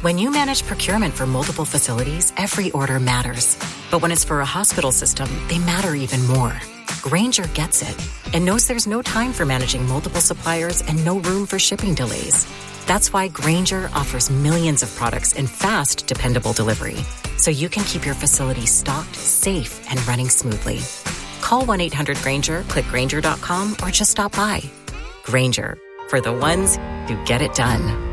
When you manage procurement for multiple facilities, every order matters. But when it's for a hospital system, they matter even more. Grainger gets it and knows there's no time for managing multiple suppliers and no room for shipping delays. That's why Grainger offers millions of products in fast, dependable delivery, so you can keep your facility stocked, safe, and running smoothly. Call 1-800-GRAINGER, click Grainger.com, or just stop by. Grainger, for the ones who get it done.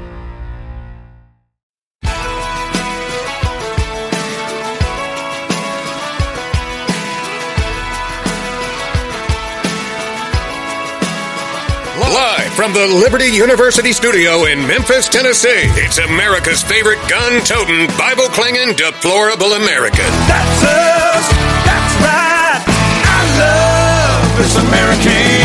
Live from the Liberty University studio in Memphis, Tennessee, it's America's favorite gun-toting, Bible-clinging, deplorable American. That's us. That's right. I love this American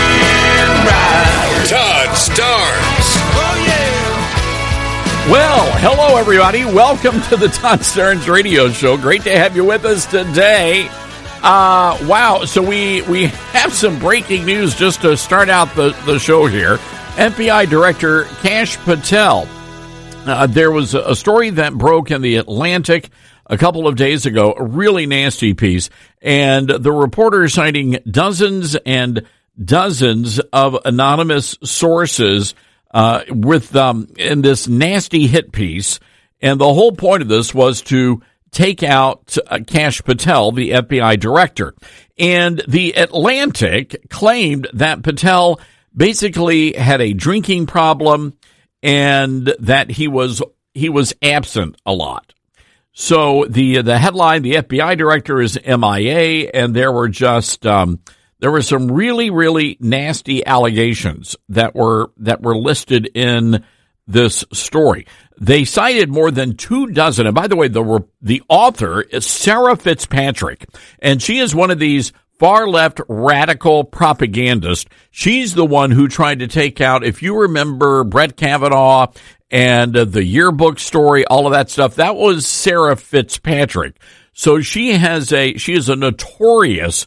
ride. Todd Starnes. Oh, yeah. Well, hello, everybody. Welcome to the Todd Starnes Radio Show. Great to have you with us today. Wow. So we have some breaking news just to start out the show here. FBI Director Kash Patel. There was a story that broke in the Atlantic a couple of days ago, a really nasty piece, and the reporter citing dozens and dozens of anonymous sources in this nasty hit piece. And the whole point of this was to take out Kash Patel, the FBI director. And the Atlantic claimed that Patel basically had a drinking problem and that he was absent a lot. So the headline, the FBI director is MIA, and there were some really, really nasty allegations that were listed in this story. They cited more than 24, and by the way, the author is Sarah Fitzpatrick, and she is one of these far-left radical propagandists. She's the one who tried to take out, if you remember, Brett Kavanaugh and the yearbook story, all of that stuff. That was Sarah Fitzpatrick. So she is a notorious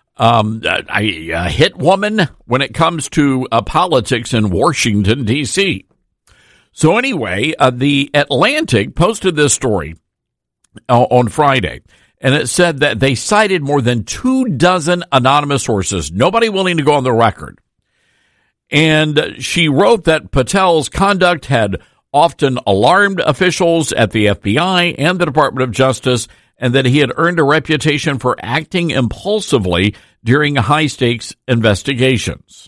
a hit woman when it comes to politics in Washington, D.C. So anyway, the Atlantic posted this story on Friday, and it said that they cited more than 24 anonymous sources, nobody willing to go on the record. And she wrote that Patel's conduct had often alarmed officials at the FBI and the Department of Justice, and that he had earned a reputation for acting impulsively during high-stakes investigations.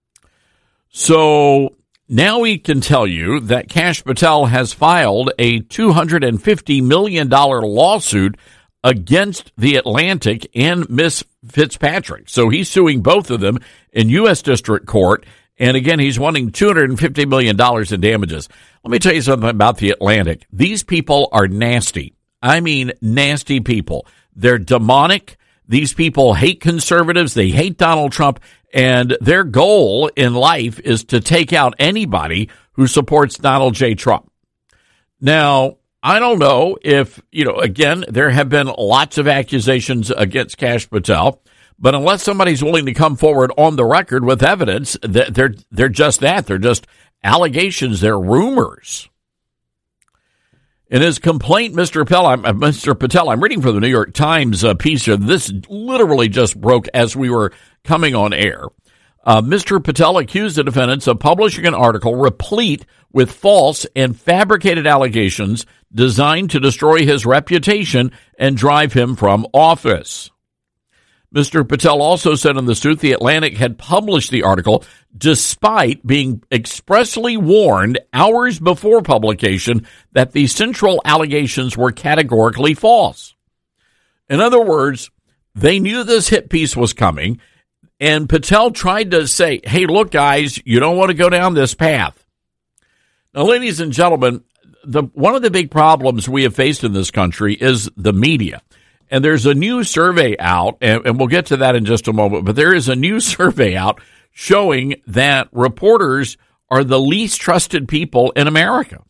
So now we can tell you that Kash Patel has filed a $250 million lawsuit against the Atlantic and Miss Fitzpatrick. So he's suing both of them in U.S. District Court. And again, he's wanting $250 million in damages. Let me tell you something about the Atlantic. These people are nasty. I mean, nasty people. They're demonic. These people hate conservatives. They hate Donald Trump. And their goal in life is to take out anybody who supports Donald J. Trump. Now, I don't know if, again, there have been lots of accusations against Kash Patel, but unless somebody's willing to come forward on the record with evidence, they're just that. They're just allegations. They're rumors. In his complaint, Mr. Patel, I'm reading from the New York Times piece here. This literally just broke as we were coming on air. Mr. Patel accused the defendants of publishing an article replete with false and fabricated allegations designed to destroy his reputation and drive him from office. Mr. Patel also said in the suit the Atlantic had published the article despite being expressly warned hours before publication that the central allegations were categorically false. In other words, they knew this hit piece was coming, and Patel tried to say, hey, look, guys, you don't want to go down this path. Now, ladies and gentlemen, one of the big problems we have faced in this country is the media. And there's a new survey out, and we'll get to that in just a moment, but there is a new survey out showing that reporters are the least trusted people in America.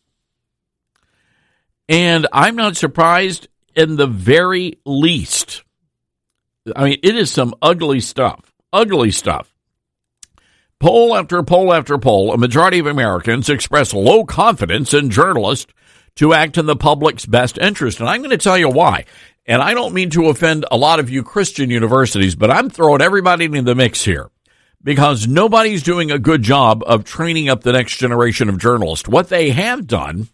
And I'm not surprised in the very least. I mean, it is some ugly stuff. Poll after poll after poll, a majority of Americans express low confidence in journalists to act in the public's best interest. And I'm going to tell you why. And I don't mean to offend a lot of you Christian universities, but I'm throwing everybody into the mix here because nobody's doing a good job of training up the next generation of journalists. What they have done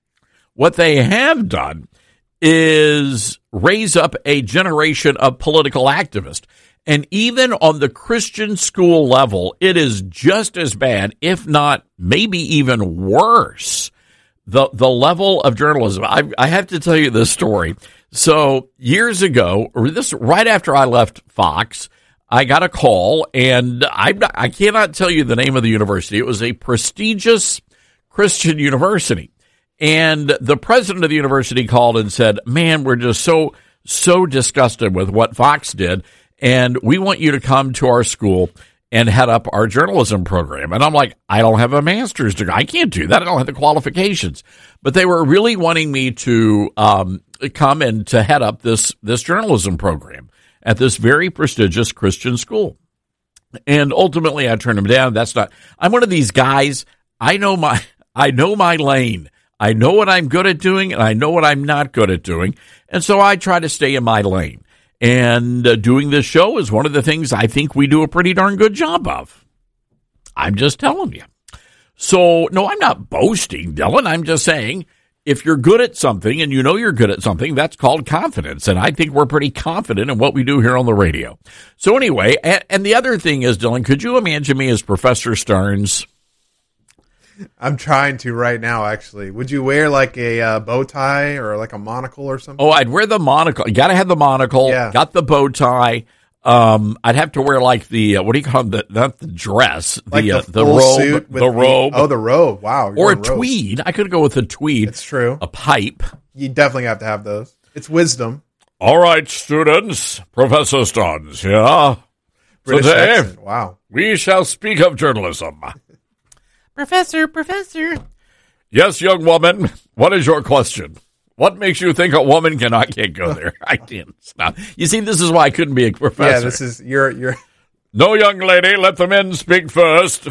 is raise up a generation of political activists. And even on the Christian school level, it is just as bad, if not maybe even worse, the level of journalism. I have to tell you this story. So years ago, or this right after I left Fox, I got a call, and I cannot tell you the name of the university. It was a prestigious Christian university. And the president of the university called and said, man, we're just so disgusted with what Fox did, and we want you to come to our school and head up our journalism program. And I'm like, I don't have a master's degree. I can't do that. I don't have the qualifications. But they were really wanting me to come and to head up this journalism program at this very prestigious Christian school. And ultimately, I turned them down. I'm one of these guys. I know my lane. I know what I'm good at doing, and I know what I'm not good at doing. And so I try to stay in my lane. And doing this show is one of the things I think we do a pretty darn good job of. I'm just telling you. So, no, I'm not boasting, Dylan. I'm just saying, if you're good at something and you know you're good at something, that's called confidence. And I think we're pretty confident in what we do here on the radio. So anyway, and the other thing is, Dylan, could you imagine me as Professor Starnes? I'm trying to right now, actually. Would you wear like a bow tie or like a monocle or something? Oh, I'd wear the monocle. You got to have the monocle. Yeah. Got the bow tie. I'd have to wear like the, what do you call it? Not the dress. Like the robe. Suit with the robe. Oh, the robe. Wow. Or a tweed. I could go with a tweed. It's true. A pipe. You definitely have to have those. It's wisdom. All right, students. Professor Starnes, yeah. British today, accent. Wow. We shall speak of journalism. Professor. Yes, young woman. What is your question? What makes you think a woman I can't go there? I can't stop. You see, this is why I couldn't be a professor. Yeah, this is you're. No, young lady, let the men speak first.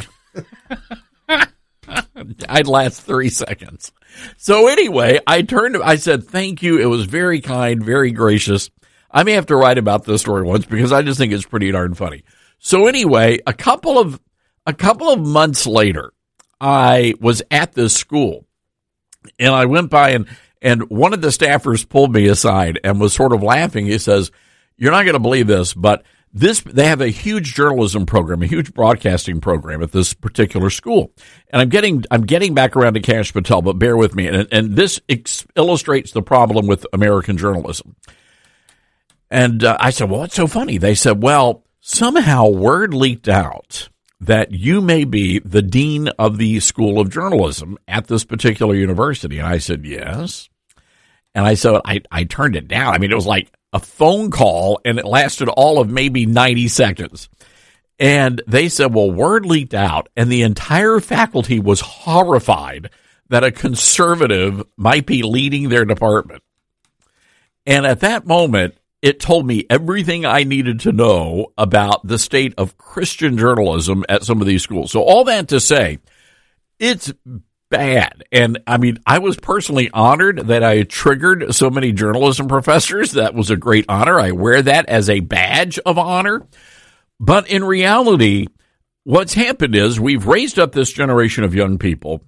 I'd last 3 seconds. So anyway, I said, thank you. It was very kind, very gracious. I may have to write about this story once because I just think it's pretty darn funny. So anyway, a couple of months later, I was at this school, and I went by, and one of the staffers pulled me aside and was sort of laughing. He says, "You're not going to believe this, but they have a huge journalism program, a huge broadcasting program at this particular school." And I'm getting back around to Kash Patel, but bear with me. And this illustrates the problem with American journalism. And I said, "Well, what's so funny?" They said, "Well, somehow word leaked out that you may be the dean of the School of Journalism at this particular university." And I said, "Yes." And I said, I turned it down. I mean, it was like a phone call, and it lasted all of maybe 90 seconds. And they said, well, word leaked out, and the entire faculty was horrified that a conservative might be leading their department. And at that moment, it told me everything I needed to know about the state of Christian journalism at some of these schools. So all that to say, it's bad. And I mean, I was personally honored that I triggered so many journalism professors. That was a great honor. I wear that as a badge of honor. But in reality, what's happened is we've raised up this generation of young people.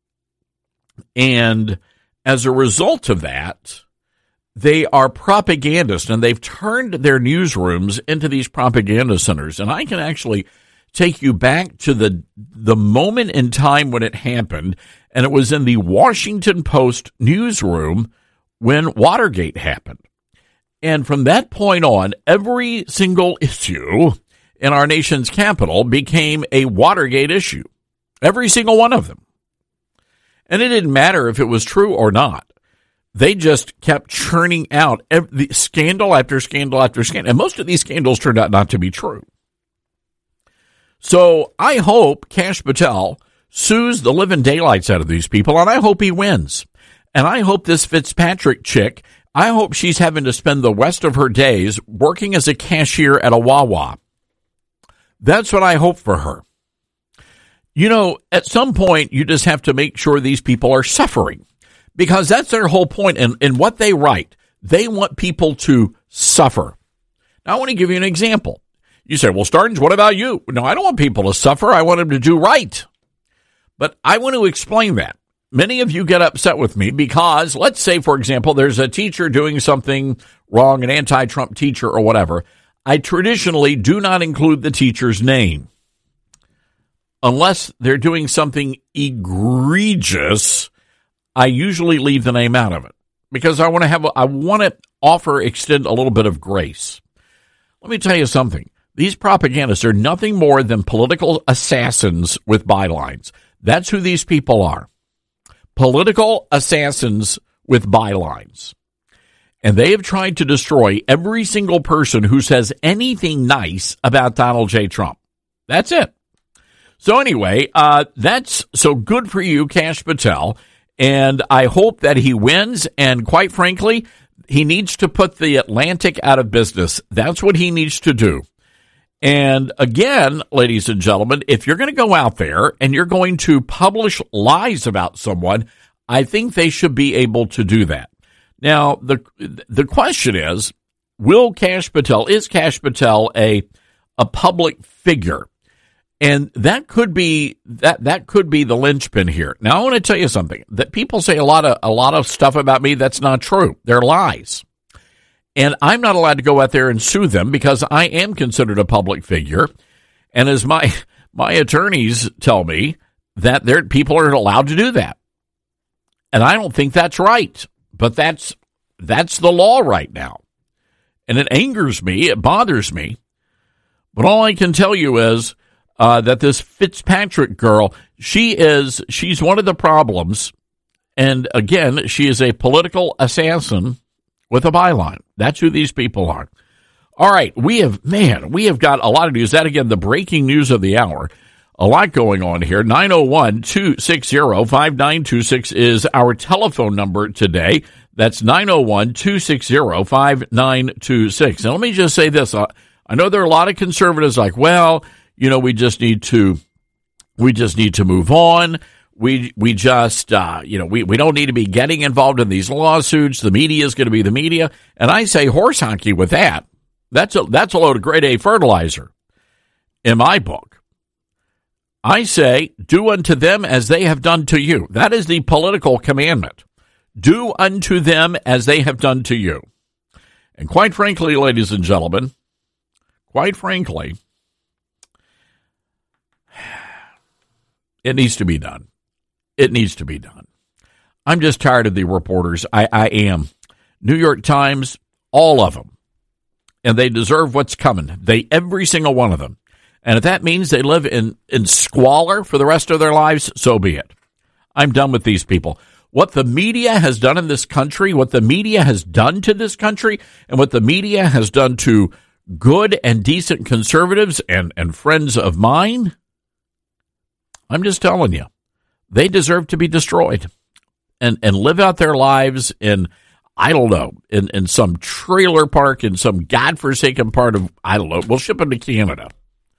And as a result of that, they are propagandists, and they've turned their newsrooms into these propaganda centers. And I can actually take you back to the moment in time when it happened, and it was in the Washington Post newsroom when Watergate happened. And from that point on, every single issue in our nation's capital became a Watergate issue. Every single one of them. And it didn't matter if it was true or not. They just kept churning out scandal after scandal after scandal. And most of these scandals turned out not to be true. So I hope Kash Patel sues the living daylights out of these people, and I hope he wins. And I hope this Fitzpatrick chick, I hope she's having to spend the rest of her days working as a cashier at a Wawa. That's what I hope for her. You know, at some point, you just have to make sure these people are suffering. because that's their whole point. And in what they write, they want people to suffer. Now, I want to give you an example. You say, well, Startins, what about you? No, I don't want people to suffer. I want them to do right. But I want to explain that. Many of you get upset with me because, let's say, for example, there's a teacher doing something wrong, an anti-Trump teacher or whatever. I traditionally do not include the teacher's name unless they're doing something egregious. I usually leave the name out of it because I want to extend a little bit of grace. Let me tell you something. These propagandists are nothing more than political assassins with bylines. That's who these people are. Political assassins with bylines. And they have tried to destroy every single person who says anything nice about Donald J. Trump. That's it. So anyway, that's so good for you, Kash Patel. And I hope that he wins. And quite frankly, he needs to put the Atlantic out of business. That's what he needs to do. And again, ladies and gentlemen, if you're going to go out there and you're going to publish lies about someone, I think they should be able to do that. Now, the question is Kash Patel a public figure? And that could be the linchpin here. Now, I want to tell you something that people say a lot of stuff about me that's not true. They're lies. And I'm not allowed to go out there and sue them because I am considered a public figure. And as my attorneys tell me, that people are allowed to do that. And I don't think that's right. But that's the law right now. And it angers me. It bothers me. But all I can tell you is that this Fitzpatrick girl, she's one of the problems. And again, she is a political assassin with a byline. That's who these people are. All right, we have got a lot of news. That, again, the breaking news of the hour. A lot going on here. 901-260-5926 is our telephone number today. That's 901-260-5926. Now, let me just say this. I know there are a lot of conservatives like, well, we just need to move on. We just, we don't need to be getting involved in these lawsuits. The media is going to be the media. And I say horse hockey with that. That's a load of grade A fertilizer in my book. I say, do unto them as they have done to you. That is the political commandment. Do unto them as they have done to you. And quite frankly, ladies and gentlemen, it needs to be done. It needs to be done. I'm just tired of the reporters. I am. New York Times, all of them. And they deserve what's coming. Every single one of them. And if that means they live in squalor for the rest of their lives, so be it. I'm done with these people. What the media has done in this country, what the media has done to this country, and what the media has done to good and decent conservatives and friends of mine, I'm just telling you. They deserve to be destroyed and live out their lives in, I don't know, in some trailer park in some godforsaken part of, I don't know, we'll ship them to Canada.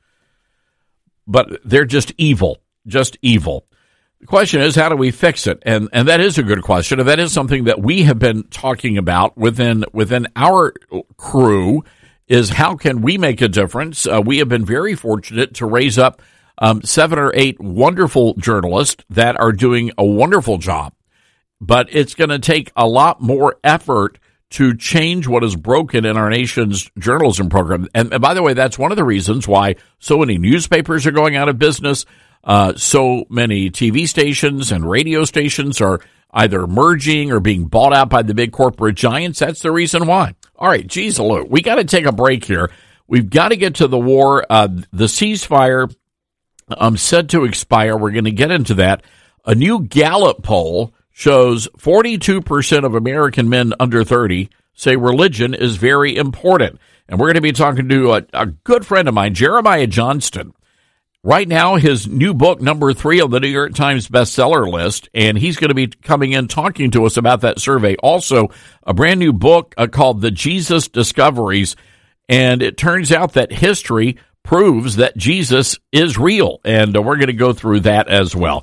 But they're just evil, The question is, how do we fix it? And that is a good question. And that is something that we have been talking about within our crew is how can we make a difference? We have been very fortunate to raise up 7 or 8 wonderful journalists that are doing a wonderful job. But it's going to take a lot more effort to change what is broken in our nation's journalism program. And by the way, that's one of the reasons why so many newspapers are going out of business. So many TV stations and radio stations are either merging or being bought out by the big corporate giants. That's the reason why. All right, geez, look, we got to take a break here. We've got to get to the war. The ceasefire set to expire. We're going to get into that. A new Gallup poll shows 42% of American men under 30 say religion is very important. And we're going to be talking to a good friend of mine, Jeremiah Johnston. Right now, his new book, number 3 on the New York Times bestseller list, and he's going to be coming in talking to us about that survey. Also, a brand new book called The Jesus Discoveries, and it turns out that history proves that Jesus is real, and we're going to go through that as well.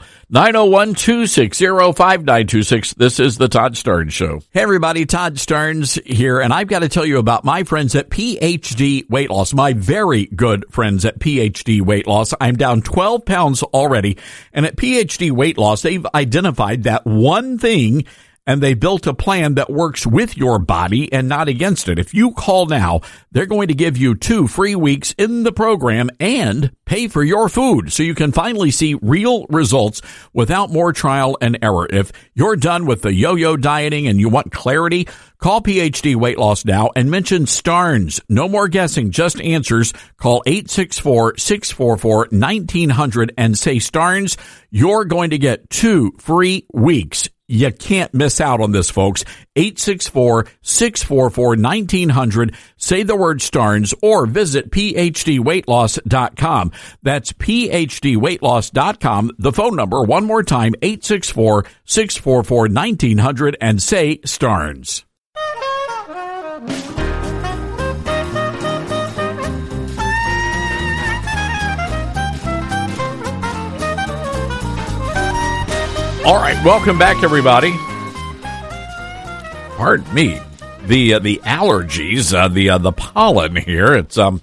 901-260-5926. This is the Todd Starnes Show. Hey, everybody, Todd Starnes here, and I've got to tell you about my friends at PhD Weight Loss, my very good friends at PhD Weight Loss. I'm down 12 pounds already, and at PhD Weight Loss, they've identified that one thing, and they built a plan that works with your body and not against it. If you call now, they're going to give you 2 free weeks in the program and pay for your food so you can finally see real results without more trial and error. If you're done with the yo-yo dieting and you want clarity, call PhD Weight Loss now and mention Starnes. No more guessing, just answers. Call 864-644-1900 and say Starnes. You're going to get 2 free weeks. You can't miss out on this, folks. 864-644-1900. Say the word Starnes or visit PhDweightLoss.com. That's PhDweightLoss.com. The phone number, one more time, 864-644-1900 and say Starnes. All right, welcome back, everybody. Pardon me, the allergies, the pollen here. It's a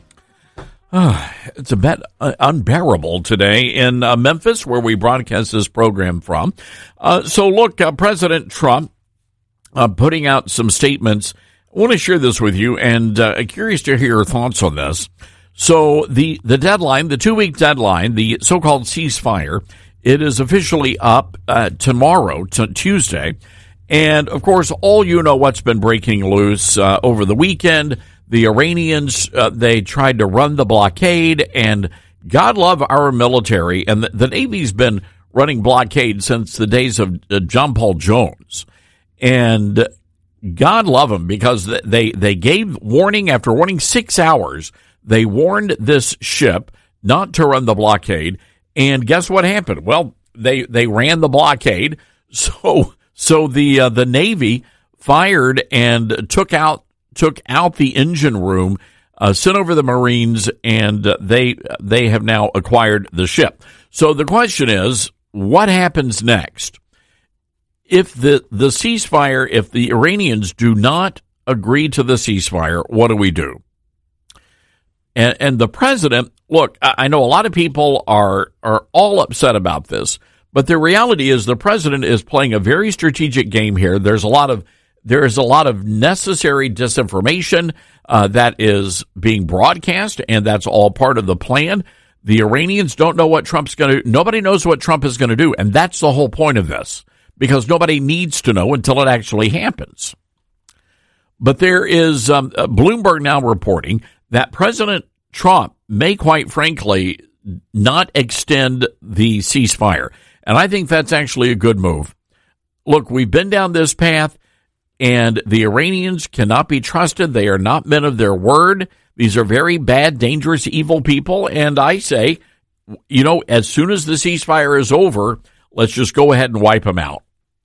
bit unbearable today in Memphis, where we broadcast this program from. So, look, President Trump putting out some statements. I want to share this with you, and curious to hear your thoughts on this. So, the deadline, the 2-week deadline, the so-called ceasefire. It is officially up tomorrow, Tuesday. And, of course, all you know what's been breaking loose over the weekend. The Iranians, they tried to run the blockade, and God love our military. And the Navy's been running blockade since the days of John Paul Jones. And God love them, because they gave warning after warning, 6 hours. They warned this ship not to run the blockade. And guess what happened? Well, they ran the blockade. So the Navy fired and took out the engine room, sent over the Marines, and they have now acquired the ship. So the question is, what happens next? If the ceasefire, if the Iranians do not agree to the ceasefire, what do we do? And the president, look, I know a lot of people are all upset about this, but the reality is the president is playing a very strategic game here. There is a lot of necessary disinformation that is being broadcast, and that's all part of the plan. The Iranians don't know what Trump's going to. Nobody knows what Trump is going to do, and that's the whole point of this, because nobody needs to know until it actually happens. But there is Bloomberg now reporting that President Trump may, quite frankly, not extend the ceasefire. And I think that's actually a good move. Look, we've been down this path, and the Iranians cannot be trusted. They are not men of their word. These are very bad, dangerous, evil people. And I say, as soon as the ceasefire is over, let's just go ahead and wipe them out.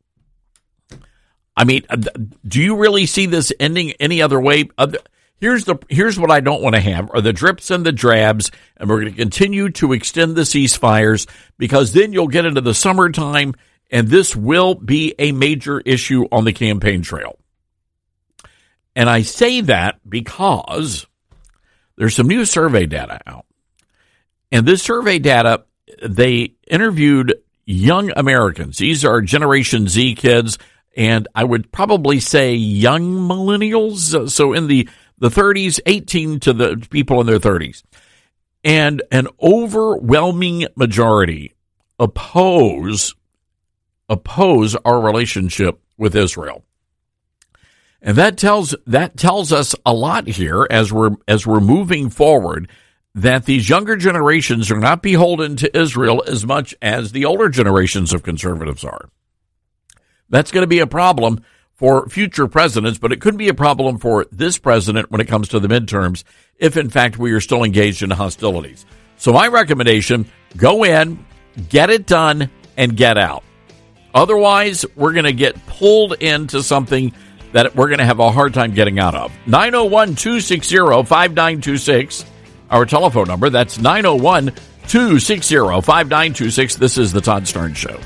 I mean, do you really see this ending any other way? Here's what I don't want to have are the drips and the drabs, and we're going to continue to extend the ceasefires, because then you'll get into the summertime, and this will be a major issue on the campaign trail. And I say that because there's some new survey data out. And this survey data, they interviewed young Americans. These are Generation Z kids, and I would probably say young millennials, so in the 30s, 18 to the people in their 30s. And an overwhelming majority oppose our relationship with Israel. And that tells us a lot here as we're moving forward, that these younger generations are not beholden to Israel as much as the older generations of conservatives are. That's going to be a problem for future presidents, but it could be a problem for this president when it comes to the midterms, if in fact we are still engaged in hostilities. So my recommendation, go in, get it done, and get out. Otherwise, we're going to get pulled into something that we're going to have a hard time getting out of. 901-260-5926, our telephone number. That's 901-260-5926. This is the Todd Stern Show.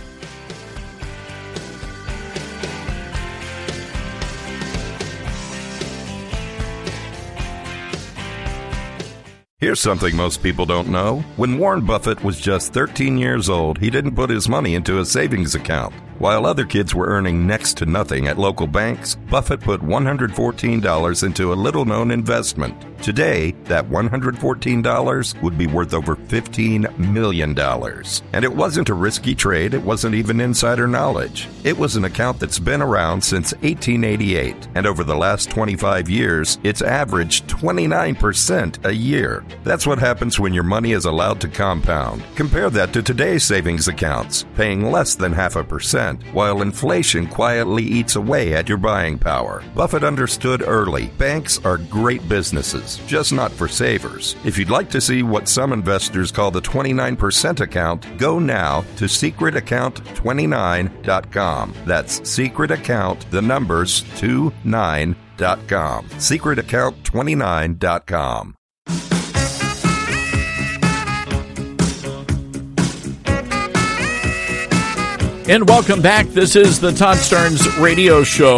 Here's something most people don't know. When Warren Buffett was just 13 years old, he didn't put his money into a savings account. While other kids were earning next to nothing at local banks, Buffett put $114 into a little-known investment. Today, that $114 would be worth over $15 million. And it wasn't a risky trade. It wasn't even insider knowledge. It was an account that's been around since 1888. And over the last 25 years, it's averaged 29% a year. That's what happens when your money is allowed to compound. Compare that to today's savings accounts, paying less than 0.5%. While inflation quietly eats away at your buying power. Buffett understood early, banks are great businesses, just not for savers. If you'd like to see what some investors call the 29% account, go now to secretaccount29.com. That's secretaccount, the numbers 29.com. Secretaccount29.com. And welcome back. This is the Todd Stearns Radio Show.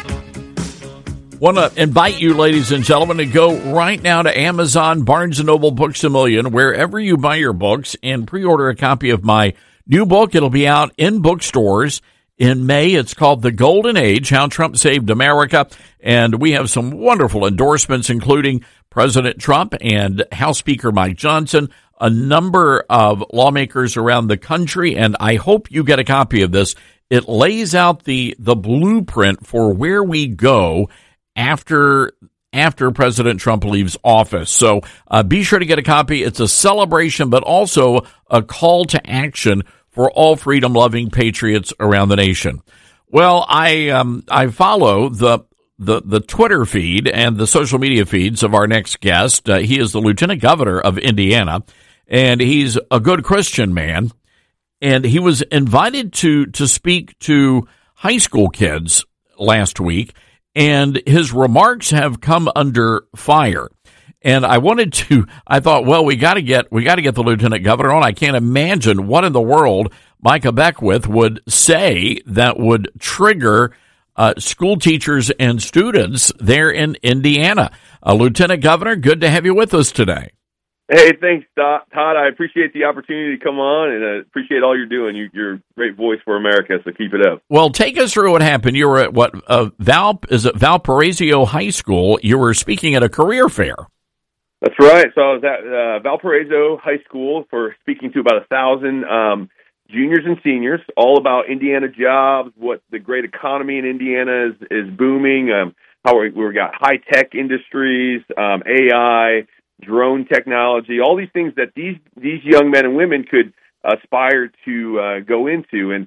Want to invite you, ladies and gentlemen, to go right now to Amazon, Barnes & Noble, Books A Million, wherever you buy your books, and pre-order a copy of my new book. It'll be out in bookstores in May. It's called The Golden Age, How Trump Saved America. And we have some wonderful endorsements, including President Trump and House Speaker Mike Johnson, a number of lawmakers around the country, and I hope you get a copy of this. It lays out the blueprint for where we go after President Trump leaves office. So be sure to get a copy. It's a celebration, but also a call to action for all freedom-loving patriots around the nation. Well, I follow the Twitter feed and the social media feeds of our next guest. He is the Lieutenant Governor of Indiana, and he's a good Christian man. And he was invited to speak to high school kids last week, and his remarks have come under fire. And I thought, well, we got to get the Lieutenant Governor on. I can't imagine what in the world Micah Beckwith would say that would trigger school teachers and students there in Indiana. Lieutenant Governor, good to have you with us today. Hey, thanks, Todd. I appreciate the opportunity to come on, and appreciate all you're doing. You're a great voice for America, so keep it up. Well, take us through what happened. You were at Valparaiso High School. You were speaking at a career fair. That's right. So I was at Valparaiso High School for speaking to about 1,000 juniors and seniors, all about Indiana jobs, what the great economy in Indiana is booming, how we've got high-tech industries, AI, drone technology, all these things that these young men and women could aspire to go into. And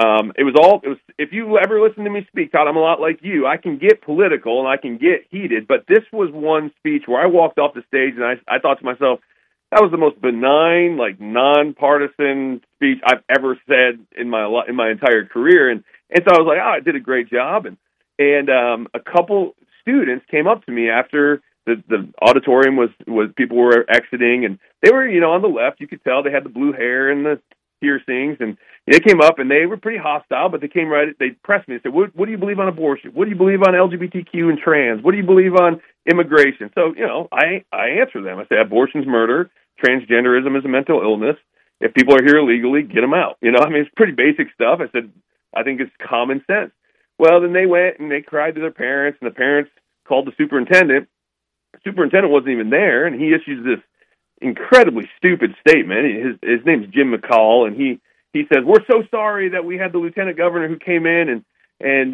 if you ever listen to me speak, Todd, I'm a lot like you. I can get political and I can get heated, but this was one speech where I walked off the stage and I thought to myself, that was the most benign, like nonpartisan speech I've ever said in my entire career. And so I was like, I did a great job. And a couple students came up to me after the auditorium was people were exiting, and they were, on the left. You could tell they had the blue hair and the piercings, and they came up and they were pretty hostile, but they pressed me and said, what do you believe on abortion? What do you believe on LGBTQ and trans? What do you believe on immigration? So, I answer them. I say, abortion's murder. Transgenderism is a mental illness. If people are here illegally, get them out. It's pretty basic stuff. I said, I think it's common sense. Well, then they went and they cried to their parents, and the parents called the superintendent. The superintendent wasn't even there, and he issues this incredibly stupid statement. His name's Jim McCall, and he says, we're so sorry that we had the lieutenant governor who came in and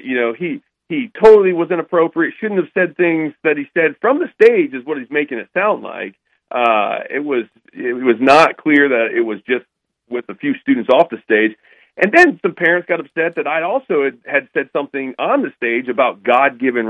he totally was inappropriate, shouldn't have said things that he said from the stage is what he's making it sound like. It was not clear that it was just with a few students off the stage. And then some parents got upset that I also had said something on the stage about God-given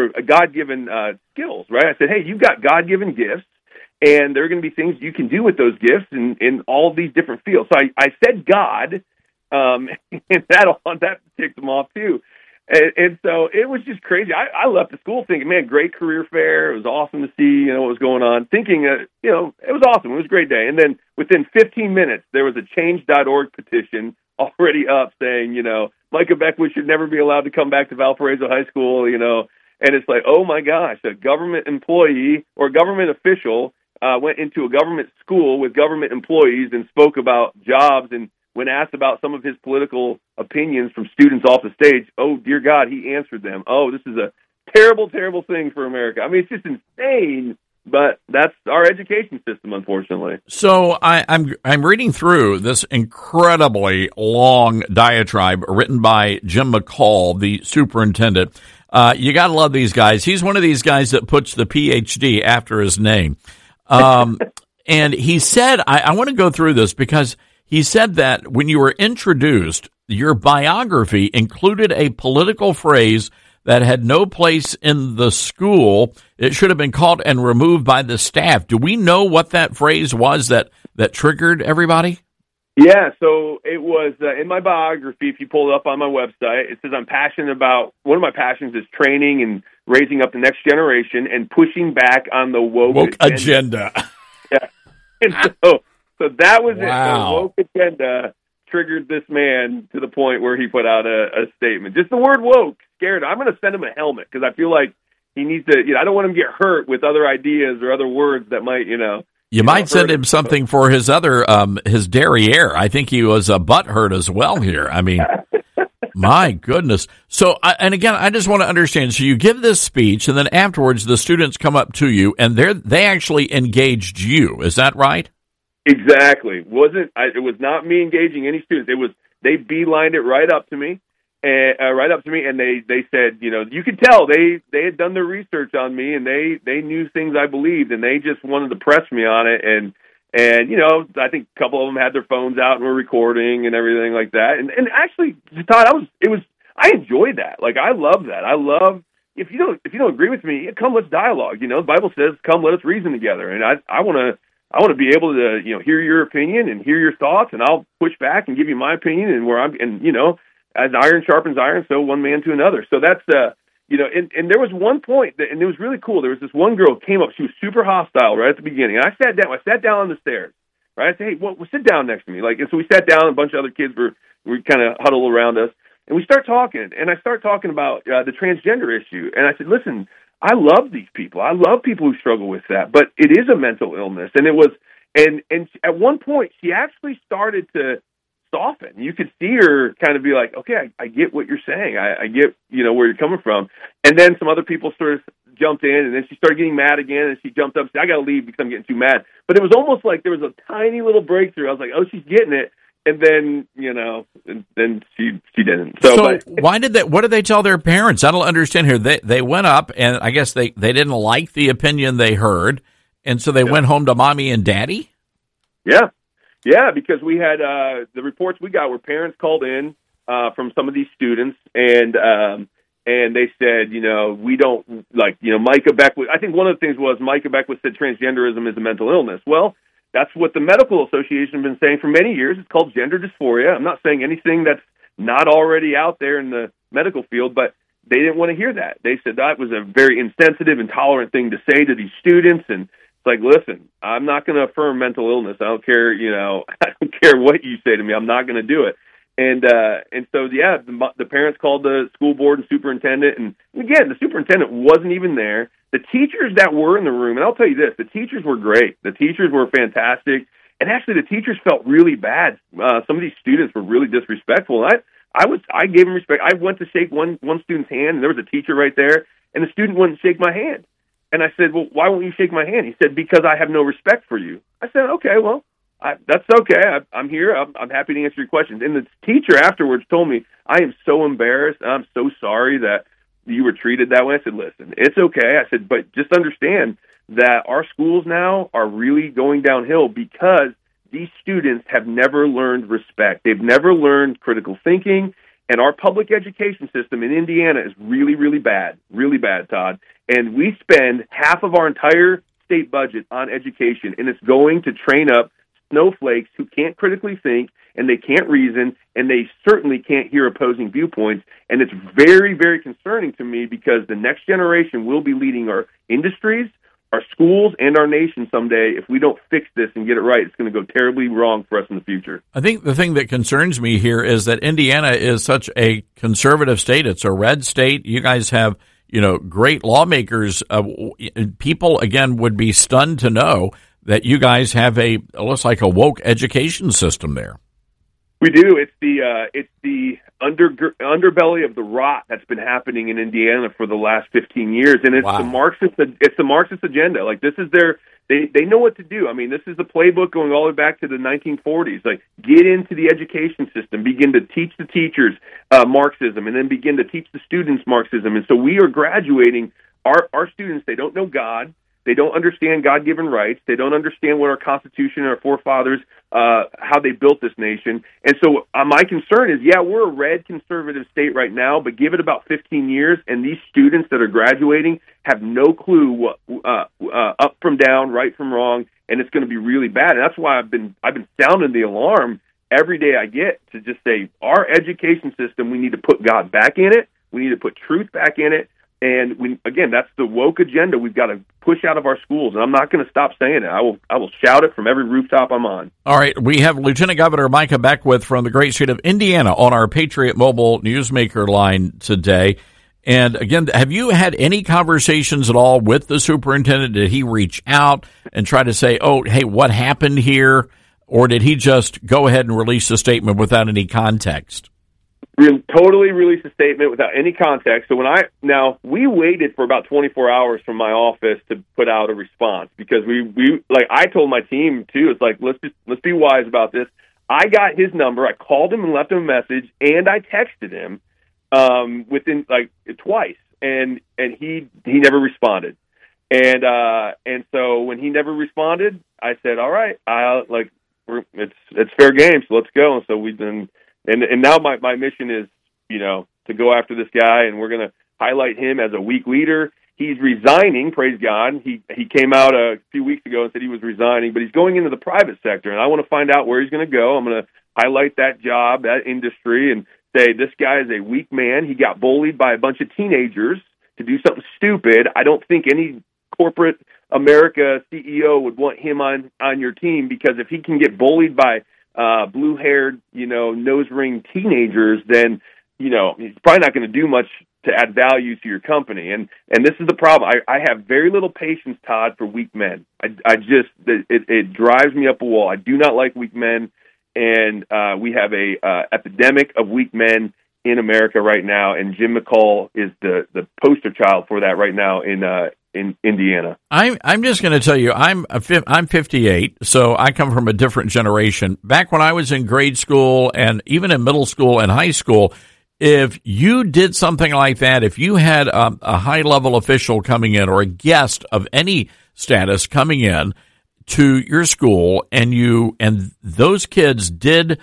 skills, right? I said, hey, you've got God-given gifts, and there are going to be things you can do with those gifts in all of these different fields. So I said God, and that ticked them off too. And so it was just crazy. I left the school thinking, man, great career fair. It was awesome to see, what was going on. Thinking, it was awesome. It was a great day. And then within 15 minutes, there was a change.org petition already up saying, Micah Beckwith should never be allowed to come back to Valparaiso High School, And it's like, oh, my gosh, a government employee or a government official went into a government school with government employees and spoke about jobs, and when asked about some of his political opinions from students off the stage, oh, dear God, he answered them. Oh, this is a terrible, terrible thing for America. I mean, it's just insane, but that's our education system, unfortunately. So I'm reading through this incredibly long diatribe written by Jim McCall, the superintendent. You got to love these guys. He's one of these guys that puts the PhD after his name. And he said, I want to go through this because he said that when you were introduced, your biography included a political phrase that had no place in the school. It should have been caught and removed by the staff. Do we know what that phrase was that triggered everybody? Yeah, so it was in my biography. If you pull it up on my website, it says I'm passionate about, one of my passions is training and raising up the next generation and pushing back on the woke agenda. Yeah. And so that was Wow. it. The woke agenda triggered this man to the point where he put out a statement. Just the word woke scared him. I'm going to send him a helmet because I feel like he needs to, I don't want him to get hurt with other ideas or other words that might, You might send him something for his other, his derriere. I think he was butthurt as well here. I mean, my goodness. So, and again, I just want to understand. So you give this speech, and then afterwards the students come up to you, and they actually engaged you. Is that right? Exactly. It was not me engaging any students. It was, they beelined it right up to me. And they said, you could tell they had done their research on me, and they knew things I believed, and they just wanted to press me on it. And I think a couple of them had their phones out and were recording and everything like that. And actually, Todd, I enjoyed that. Like, I love that. I love, if you don't agree with me, come, let's dialogue. The Bible says, come, let us reason together. And I want to be able to, hear your opinion and hear your thoughts, and I'll push back and give you my opinion and as iron sharpens iron, so one man to another. So that's, and there was one point, and it was really cool. There was this one girl who came up. She was super hostile right at the beginning. And I sat down on the stairs, right? I said, hey, well, sit down next to me. And so we sat down, a bunch of other kids were kind of huddled around us. And we start talking, and I start talking about the transgender issue. And I said, listen, I love these people. I love people who struggle with that, but it is a mental illness. And it was, and at one point, she actually started to soften. You could see her kind of be like, okay, I get what you're saying. I get, where you're coming from. And then some other people sort of jumped in, and then she started getting mad again, and she jumped up and said, I got to leave because I'm getting too mad. But it was almost like there was a tiny little breakthrough. I was like, oh, she's getting it. And then, and then she didn't. So what did they tell their parents? I don't understand here. They went up, and I guess they didn't like the opinion they heard, and so they went home to mommy and daddy? Yeah. Yeah, because we had the reports we got were parents called in from some of these students, and they said, we don't like, Micah Beckwith. I think one of the things was Micah Beckwith said transgenderism is a mental illness. Well, that's what the Medical Association has been saying for many years. It's called gender dysphoria. I'm not saying anything that's not already out there in the medical field, but they didn't want to hear that. They said that was a very insensitive, intolerant thing to say to these students, and like, listen, I'm not going to affirm mental illness. I don't care, I don't care what you say to me. I'm not going to do it. And so, yeah, the parents called the school board and superintendent. And again, the superintendent wasn't even there. The teachers that were in the room, and I'll tell you this, the teachers were great. The teachers were fantastic. And actually, the teachers felt really bad. Some of these students were really disrespectful. And I gave them respect. I went to shake one student's hand, and there was a teacher right there, and the student wouldn't shake my hand. And I said, well, why won't you shake my hand? He said, because I have no respect for you. I said, okay, well, that's okay. I'm here. I'm happy to answer your questions. And the teacher afterwards told me, I am so embarrassed. I'm so sorry that you were treated that way. I said, listen, it's okay. I said, but just understand that our schools now are really going downhill because these students have never learned respect. They've never learned critical thinking. And our public education system in Indiana is really, really bad, Todd. And we spend half of our entire state budget on education, and it's going to train up snowflakes who can't critically think and they can't reason, and they certainly can't hear opposing viewpoints. And it's very, very concerning to me because the next generation will be leading our industries, our schools, and our nation someday. If we don't fix this and get it right, it's going to go terribly wrong for us in the future. I think the thing that concerns me here is that Indiana is such a conservative state. It's a red state. You guys have, great lawmakers. People, again, would be stunned to know that you guys have looks like a woke education system there. We do. It's the underbelly of the rot that's been happening in Indiana for the last 15 years, and it's the Marxist agenda. Like, this is they know what to do. I mean, this is the playbook going all the way back to the 1940s. Like, get into the education system, begin to teach the teachers Marxism, and then begin to teach the students Marxism. And so we are graduating our students. They don't know God. They don't understand God-given rights. They don't understand what our Constitution and our forefathers, how they built this nation. And so my concern is, we're a red conservative state right now, but give it about 15 years, and these students that are graduating have no clue what up from down, right from wrong, and it's going to be really bad. And that's why I've been sounding the alarm every day I get to just say, our education system, we need to put God back in it. We need to put truth back in it. And that's the woke agenda we've got to push out of our schools, and I'm not going to stop saying it. I will shout it from every rooftop I'm on. All right, we have Lieutenant Governor Micah Beckwith from the great state of Indiana on our Patriot Mobile Newsmaker line today. And again, have you had any conversations at all with the superintendent? Did he reach out and try to say, "Oh, hey, what happened here?" Or did he just go ahead and release a statement without any context? Totally released a statement without any context. So we waited for about 24 hours from my office to put out a response because I told my team too. It's like, let's be wise about this. I got his number. I called him and left him a message, and I texted him within twice, and he never responded. And so when he never responded, I said, all right, it's fair game, so let's go. And so we've been. And now my mission is, to go after this guy, and we're going to highlight him as a weak leader. He's resigning, praise God. He came out a few weeks ago and said he was resigning, but he's going into the private sector, and I want to find out where he's going to go. I'm going to highlight that job, that industry, and say this guy is a weak man. He got bullied by a bunch of teenagers to do something stupid. I don't think any corporate America CEO would want him on your team, because if he can get bullied by blue-haired, nose ring teenagers, then, he's probably not going to do much to add value to your company. And this is the problem. I have very little patience, Todd, for weak men. It drives me up a wall. I do not like weak men, and we have a epidemic of weak men in America right now, and Jim McCall is the poster child for that right now in Indiana. I'm just going to tell you, I'm 58, so I come from a different generation. Back when I was in grade school and even in middle school and high school, if you did something like that, if you had a high-level official coming in or a guest of any status coming in to your school, and those kids did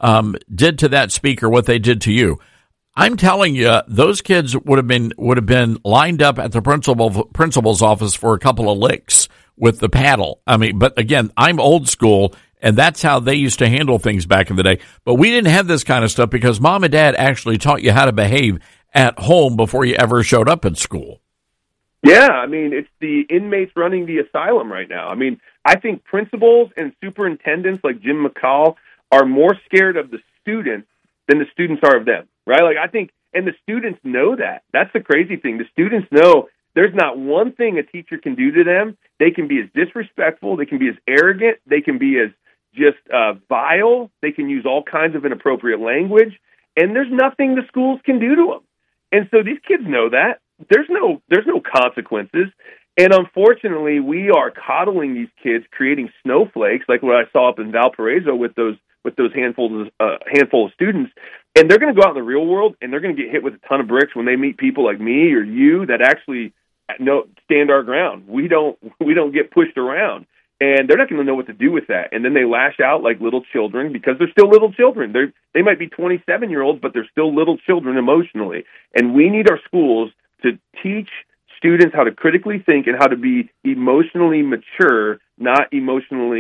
to that speaker what they did to you, I'm telling you, those kids would have been lined up at the principal's office for a couple of licks with the paddle. I mean, but again, I'm old school, and that's how they used to handle things back in the day. But we didn't have this kind of stuff because mom and dad actually taught you how to behave at home before you ever showed up at school. Yeah, I mean, it's the inmates running the asylum right now. I mean, I think principals and superintendents like Jim McCall are more scared of the students than the students are of them. Right? I think, and the students know that. That's the crazy thing. The students know there's not one thing a teacher can do to them. They can be as disrespectful. They can be as arrogant. They can be as just vile. They can use all kinds of inappropriate language. And there's nothing the schools can do to them. And so these kids know that. There's no consequences. And unfortunately, we are coddling these kids, creating snowflakes, like what I saw up in Valparaiso with those handful of students. And they're going to go out in the real world, and they're going to get hit with a ton of bricks when they meet people like me or you that actually stand our ground. We don't get pushed around, and they're not going to know what to do with that. And then they lash out like little children because they're still little children. They might be 27-year-olds, but they're still little children emotionally. And we need our schools to teach students how to critically think and how to be emotionally mature, not emotionally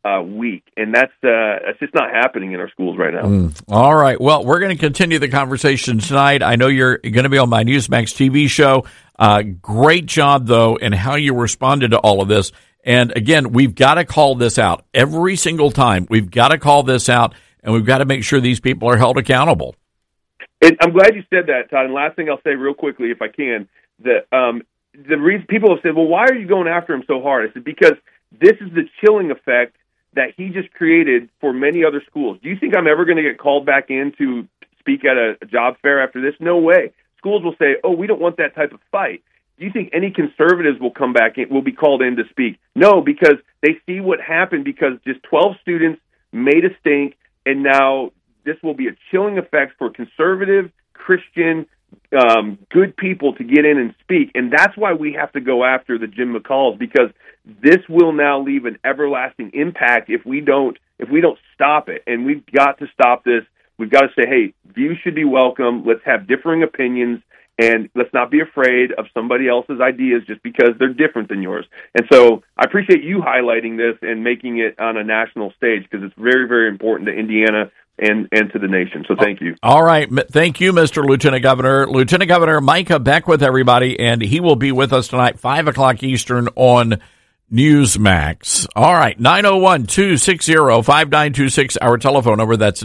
week, and that's just not happening in our schools right now. All right. Well, we're going to continue the conversation tonight. I know you're going to be on my Newsmax TV show. Great job, though, in how you responded to all of this. And again, we've got to call this out every single time. We've got to call this out, and we've got to make sure these people are held accountable. And I'm glad you said that, Todd. And last thing I'll say real quickly, if I can, that the reason people have said, well, why are you going after him so hard? I said, because this is the chilling effect that he just created for many other schools. Do you think I'm ever going to get called back in to speak at a job fair after this? No way. Schools will say, oh, we don't want that type of fight. Do you think any conservatives will come back in, will be called in to speak? No, because they see what happened because just 12 students made a stink, and now this will be a chilling effect for conservative, Christian, good people to get in and speak. And that's why we have to go after the Jim McCalls, because this will now leave an everlasting impact if we don't stop it. And we've got to stop this. We've got to say, hey, views should be welcome. Let's have differing opinions, and let's not be afraid of somebody else's ideas just because they're different than yours. And so I appreciate you highlighting this and making it on a national stage, because it's very, very important to Indiana and to the nation. So thank you. All right. Thank you, Mr. Lieutenant Governor. Lieutenant Governor Micah Beckwith, everybody, and he will be with us tonight, 5 o'clock Eastern on Newsmax. All right, 901-260-5926, our telephone number. That's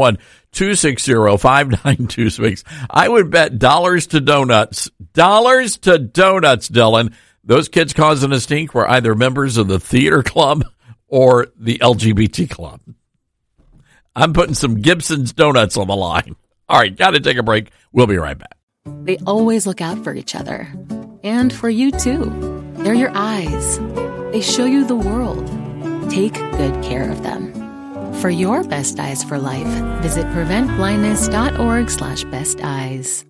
901-260-5926. I would bet dollars to donuts, Dylan. Those kids causing a stink were either members of the theater club or the LGBT club. I'm putting some Gibson's Donuts on the line. All right, got to take a break. We'll be right back. They always look out for each other. And for you, too. They're your eyes. They show you the world. Take good care of them. For your best eyes for life, visit preventblindness.org/besteyes.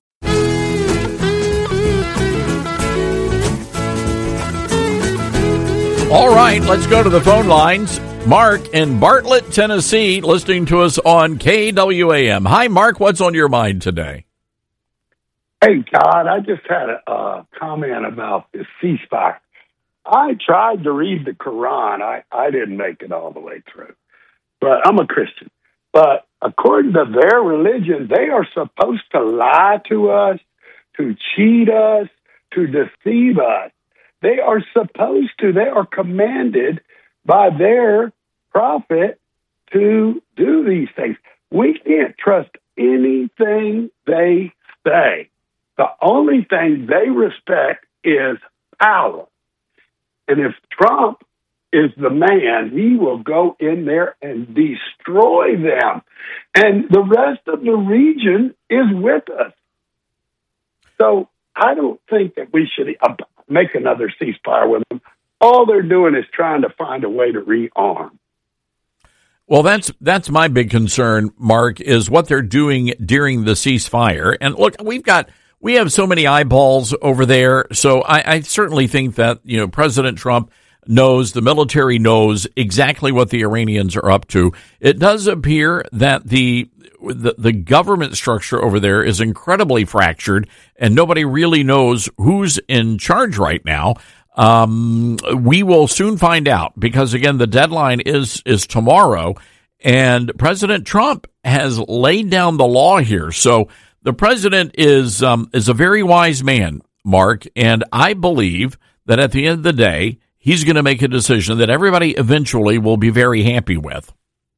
All right, let's go to the phone lines. Mark in Bartlett, Tennessee, listening to us on KWAM. Hi, Mark. What's on your mind today? Hey, Todd, I just had a comment about this ceasefire. I tried to read the Quran. I didn't make it all the way through, but I'm a Christian. But according to their religion, they are supposed to lie to us, to cheat us, to deceive us. They are commanded by their prophet to do these things. We can't trust anything they say. The only thing they respect is power. And if Trump is the man, he will go in there and destroy them. And the rest of the region is with us. So I don't think that we should make another ceasefire with them. All they're doing is trying to find a way to rearm. Well, that's my big concern, Mark, is what they're doing during the ceasefire. And look, we have so many eyeballs over there. So I certainly think that, President Trump knows, the military knows exactly what the Iranians are up to. It does appear that the government structure over there is incredibly fractured, and nobody really knows who's in charge right now. We will soon find out, because again, the deadline is tomorrow, and President Trump has laid down the law here. So the president is a very wise man, Mark, and I believe that at the end of the day, he's going to make a decision that everybody eventually will be very happy with.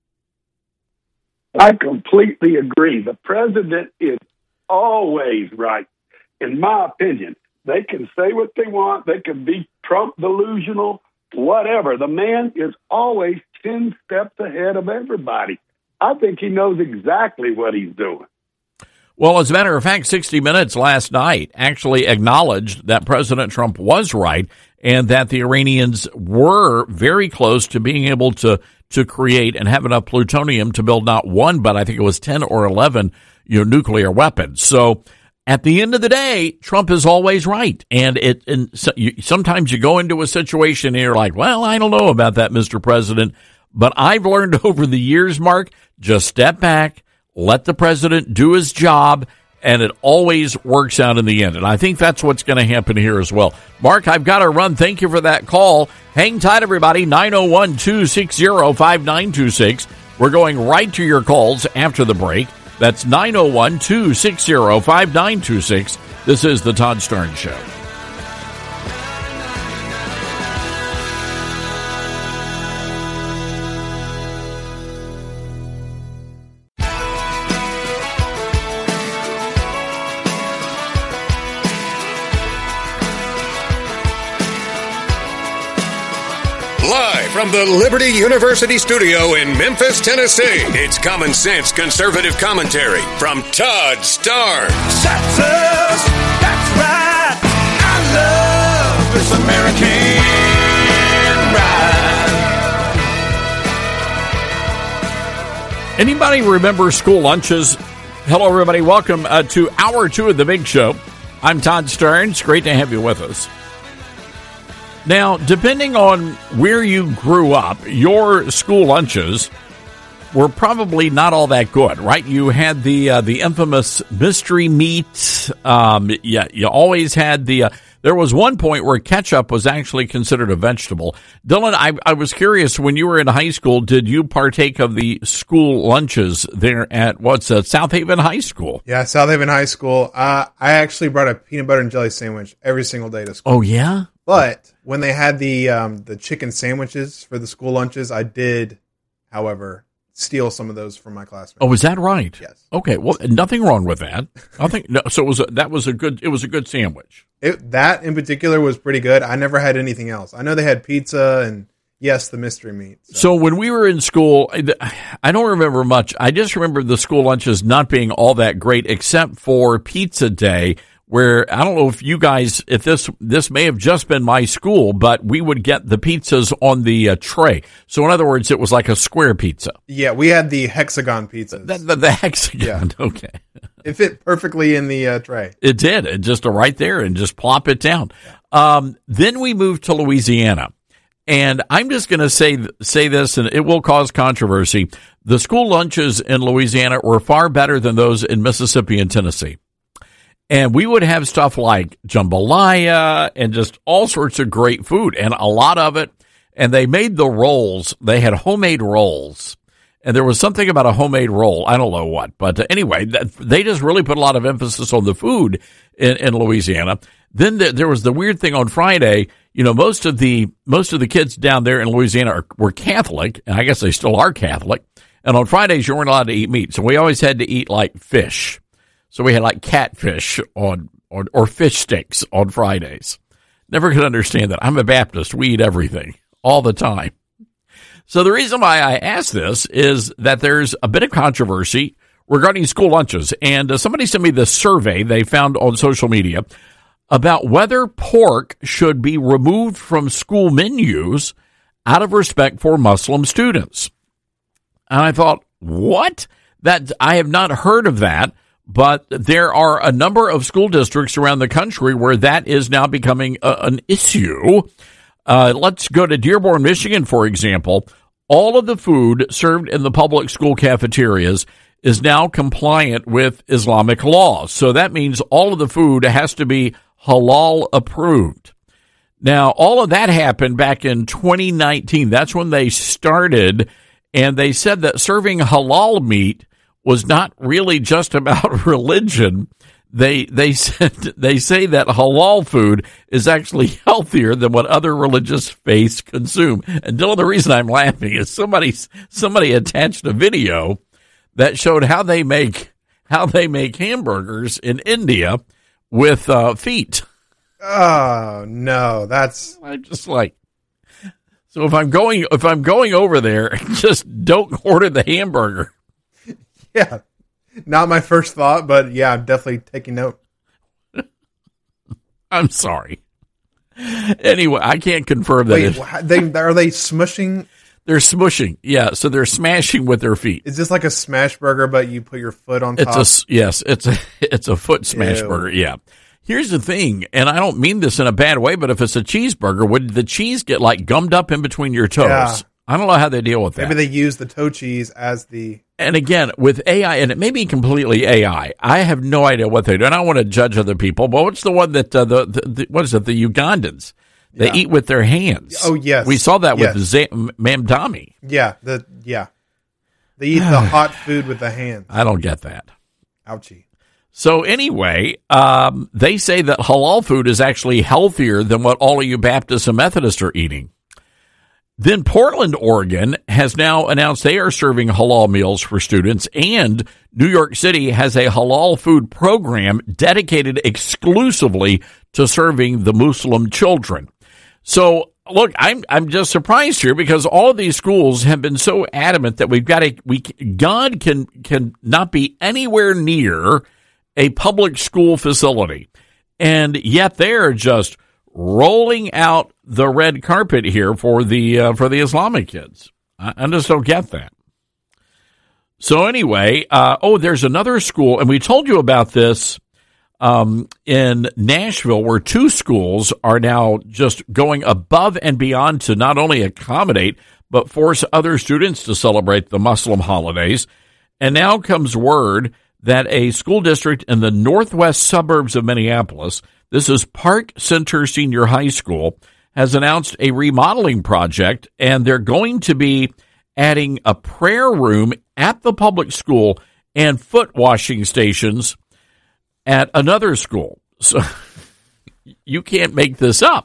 I completely agree. The president is always right, in my opinion. They can say what they want. They can be Trump delusional, whatever. The man is always 10 steps ahead of everybody. I think he knows exactly what he's doing. Well, as a matter of fact, 60 Minutes last night actually acknowledged that President Trump was right and that the Iranians were very close to being able to create and have enough plutonium to build not one, but I think it was 10 or 11 nuclear weapons. So at the end of the day, Trump is always right. And sometimes you go into a situation and you're like, well, I don't know about that, Mr. President. But I've learned over the years, Mark, just step back, let the president do his job, and it always works out in the end. And I think that's what's going to happen here as well. Mark, I've got to run. Thank you for that call. Hang tight, everybody. 901-260-5926. We're going right to your calls after the break. That's 901-260-5926. This is the Todd Starnes Show. Live from the Liberty University studio in Memphis, Tennessee, it's Common Sense Conservative Commentary from Todd Starnes. That's us. That's right. I love this American ride. Anybody remember school lunches? Hello, everybody. Welcome to Hour 2 of the Big Show. I'm Todd Starnes. Great to have you with us. Now, depending on where you grew up, your school lunches were probably not all that good, right? You had the infamous mystery meat. You always had there was one point where ketchup was actually considered a vegetable. Dylan, I was curious, when you were in high school, did you partake of the school lunches there at South Haven High School? Yeah, South Haven High School. I actually brought a peanut butter and jelly sandwich every single day to school. Oh, yeah? But when they had the chicken sandwiches for the school lunches, I did, however, steal some of those from my classmates. Oh, is that right? Yes. Okay. Well, nothing wrong with that. So it was a good sandwich. That in particular was pretty good. I never had anything else. I know they had pizza and yes, the mystery meat. So when we were in school, I don't remember much. I just remember the school lunches not being all that great, except for pizza day, where I don't know if you guys, if this may have just been my school, but we would get the pizzas on the tray. So in other words, it was like a square pizza. Yeah, we had the hexagon pizzas. The hexagon, yeah. Okay. It fit perfectly in the tray. It did. It just right there and just plop it down. Then we moved to Louisiana. And I'm just going to say this, and it will cause controversy. The school lunches in Louisiana were far better than those in Mississippi and Tennessee. And we would have stuff like jambalaya and just all sorts of great food, and a lot of it. And they made the rolls. They had homemade rolls. And there was something about a homemade roll. I don't know what. But anyway, they just really put a lot of emphasis on the food in Louisiana. Then there was the weird thing on Friday. You know, most of the kids down there in Louisiana were Catholic, and I guess they still are Catholic. And on Fridays, you weren't allowed to eat meat. So we always had to eat like fish. So we had like catfish or fish sticks on Fridays. Never could understand that. I'm a Baptist. We eat everything all the time. So the reason why I ask this is that there's a bit of controversy regarding school lunches. And somebody sent me this survey they found on social media about whether pork should be removed from school menus out of respect for Muslim students. And I thought, what? That I have not heard of that. But there are a number of school districts around the country where that is now becoming an issue. Let's go to Dearborn, Michigan, for example. All of the food served in the public school cafeterias is now compliant with Islamic law. So that means all of the food has to be halal approved. Now, all of that happened back in 2019. That's when they started, and they said that serving halal meat was not really just about religion. They say that halal food is actually healthier than what other religious faiths consume. And Dylan, the reason I'm laughing is somebody attached a video that showed how they make hamburgers in India with feet. Oh no, I'm just like, so if I'm going over there, just don't order the hamburger. Yeah, not my first thought, but yeah, I'm definitely taking note. I'm sorry. Anyway, I can't confirm that. Wait, are they smushing? They're smushing, yeah. So they're smashing with their feet. Is this like a smash burger, but you put your foot on top? It's a foot smash burger. Yeah. Here's the thing, and I don't mean this in a bad way, but if it's a cheeseburger, would the cheese get like gummed up in between your toes? Yeah, I don't know how they deal with that. Maybe they use the toe cheese as the... And again, with AI, and it may be completely AI, I have no idea what they do. And I don't want to judge other people, but what's the one that, what is it, the Ugandans? They eat with their hands. Oh, yes. We saw that with Mamdami. Yeah, they eat the hot food with the hands. I don't get that. Ouchie. So anyway, they say that halal food is actually healthier than what all of you Baptists and Methodists are eating. Then Portland, Oregon has now announced they are serving halal meals for students, and New York City has a halal food program dedicated exclusively to serving the Muslim children. So, look, I'm just surprised here because all of these schools have been so adamant that God can not be anywhere near a public school facility, and yet they're just rolling out the red carpet here for the Islamic kids. I just don't get that. So anyway, there's another school, and we told you about this in Nashville, where two schools are now just going above and beyond to not only accommodate, but force other students to celebrate the Muslim holidays. And now comes word that a school district in the northwest suburbs of Minneapolis, this is Park Center Senior High School, has announced a remodeling project, and they're going to be adding a prayer room at the public school and foot washing stations at another school. So you can't make this up.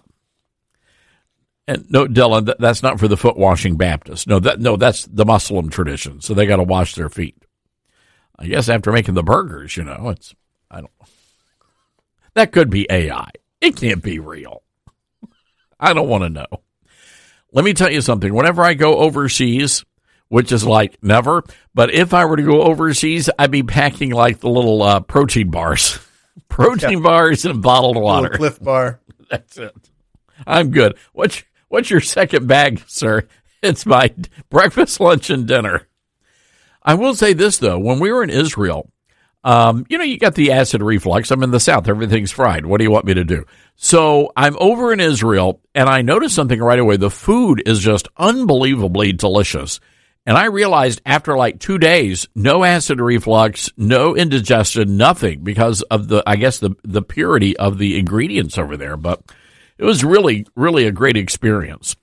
And no, Dylan, that's not for the foot washing Baptists. No, that's the Muslim tradition. So they got to wash their feet. I guess after making the burgers, I don't. That could be AI. It can't be real. I don't want to know. Let me tell you something. Whenever I go overseas, which is like never, but if I were to go overseas, I'd be packing like the little protein bars. Bars and bottled water. Little Cliff Bar. That's it. I'm good. What's your second bag, sir? It's my breakfast, lunch, and dinner. I will say this, though. When we were in Israel, you got the acid reflux. I'm in the South. Everything's fried. What do you want me to do? So I'm over in Israel, and I noticed something right away. The food is just unbelievably delicious. And I realized after like 2 days, no acid reflux, no indigestion, nothing, because of the purity of the ingredients over there. But it was really, really a great experience.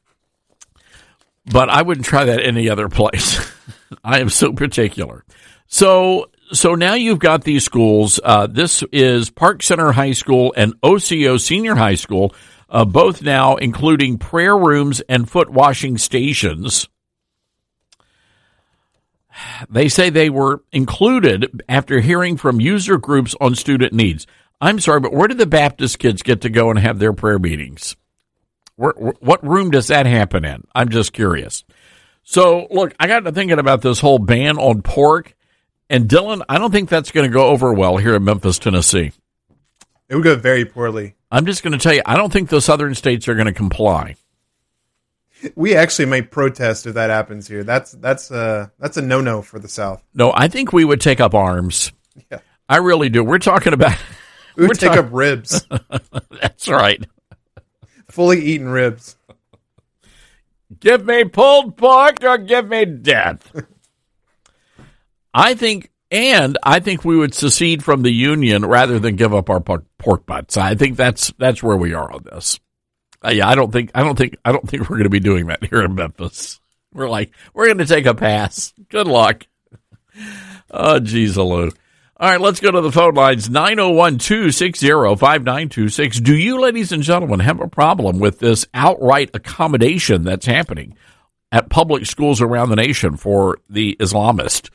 But I wouldn't try that any other place. I am so particular. So now you've got these schools. This is Park Center High School and OCO Senior High School, both now including prayer rooms and foot washing stations. They say they were included after hearing from user groups on student needs. I'm sorry, but where do the Baptist kids get to go and have their prayer meetings? What room does that happen in? I'm just curious. So, look, I got to thinking about this whole ban on pork. And, Dylan, I don't think that's going to go over well here in Memphis, Tennessee. It would go very poorly. I'm just going to tell you, I don't think the southern states are going to comply. We actually may protest if that happens here. That's a no-no for the South. No, I think we would take up arms. Yeah. I really do. We're talking about... We would take up ribs. That's right. Fully eaten ribs. Give me pulled pork or give me death. I think we would secede from the union rather than give up our pork butts. I think that's where we are on this. I don't think we're going to be doing that here in Memphis. We're going to take a pass. Good luck. Oh, geez, Lou. All right, let's go to the phone lines, 901-260-5926. Do you, ladies and gentlemen, have a problem with this outright accommodation that's happening at public schools around the nation for the Islamists?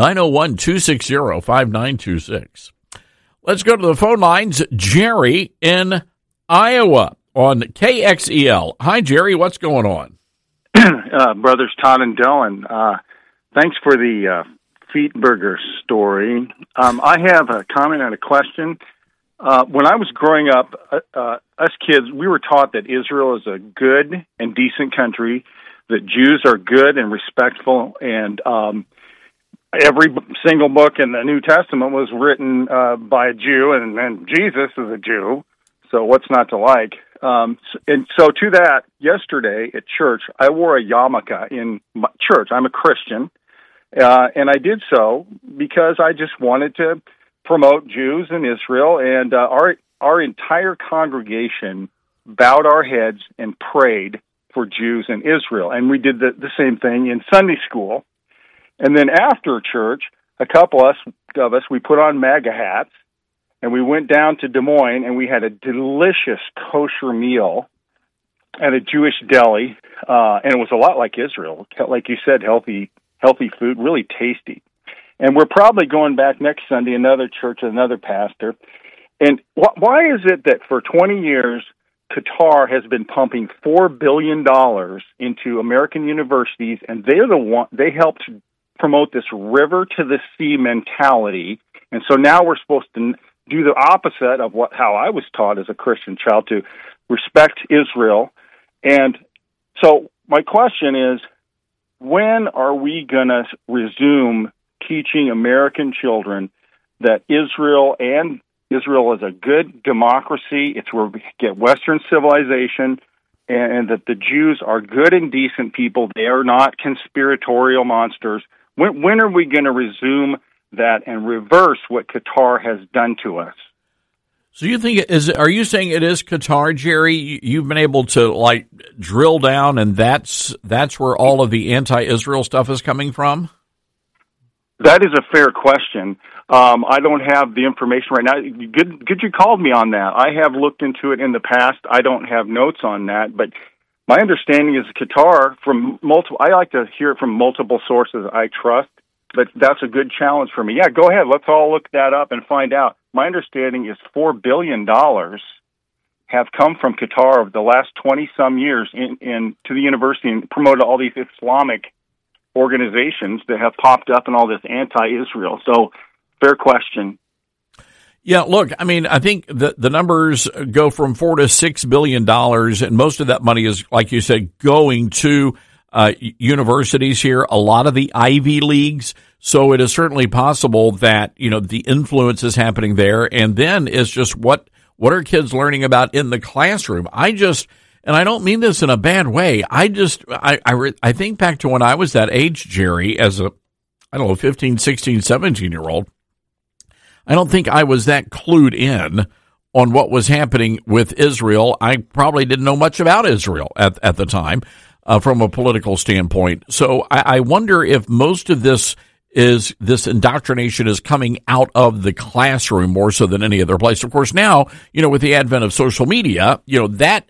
901-260-5926. Let's go to the phone lines. Jerry in Iowa on KXEL. Hi, Jerry. What's going on? Brothers Todd and Dylan, thanks for the feet burger story. I have a comment and a question. When I was growing up, us kids, we were taught that Israel is a good and decent country, that Jews are good and respectful, and every single book in the New Testament was written by a Jew, and Jesus is a Jew, so what's not to like? And so to that, yesterday at church, I wore a yarmulke in my church. I'm a Christian, and I did so because I just wanted to promote Jews in Israel, and our entire congregation bowed our heads and prayed for Jews in Israel. And we did the same thing in Sunday school. And then after church, a couple of us, we put on MAGA hats, and we went down to Des Moines, and we had a delicious kosher meal at a Jewish deli, and it was a lot like Israel. Like you said, healthy food, really tasty. And we're probably going back next Sunday, another church, another pastor. And why is it that for 20 years, Qatar has been pumping $4 billion into American universities, and they helped promote this river to the sea mentality, and so now we're supposed to do the opposite of how I was taught as a Christian child, to respect Israel. And so my question is, when are we going to resume teaching American children that Israel is a good democracy, it's where we get Western civilization, and that the Jews are good and decent people, they are not conspiratorial monsters? When are we going to resume that and reverse what Qatar has done to us? So are you saying it is Qatar, Jerry? You've been able to drill down, and that's where all of the anti-Israel stuff is coming from? That is a fair question. I don't have the information right now. Good you called me on that. I have looked into it in the past. I don't have notes on that, but my understanding is Qatar, I like to hear it from multiple sources I trust, but that's a good challenge for me. Yeah, go ahead. Let's all look that up and find out. My understanding is $4 billion have come from Qatar over the last 20-some years to the university and promoted all these Islamic organizations that have popped up in all this anti-Israel. So, fair question. Yeah, look, I mean, I think the numbers go from $4 to $6 billion, and most of that money is, like you said, going to universities here, a lot of the Ivy Leagues. So it is certainly possible that, the influence is happening there. And then it's just what are kids learning about in the classroom? And I don't mean this in a bad way. I think back to when I was that age, Jerry, as a, 15, 16, 17-year-old. I don't think I was that clued in on what was happening with Israel. I probably didn't know much about Israel at the time from a political standpoint. So I wonder if most of this indoctrination is coming out of the classroom more so than any other place. Of course, now, with the advent of social media, that's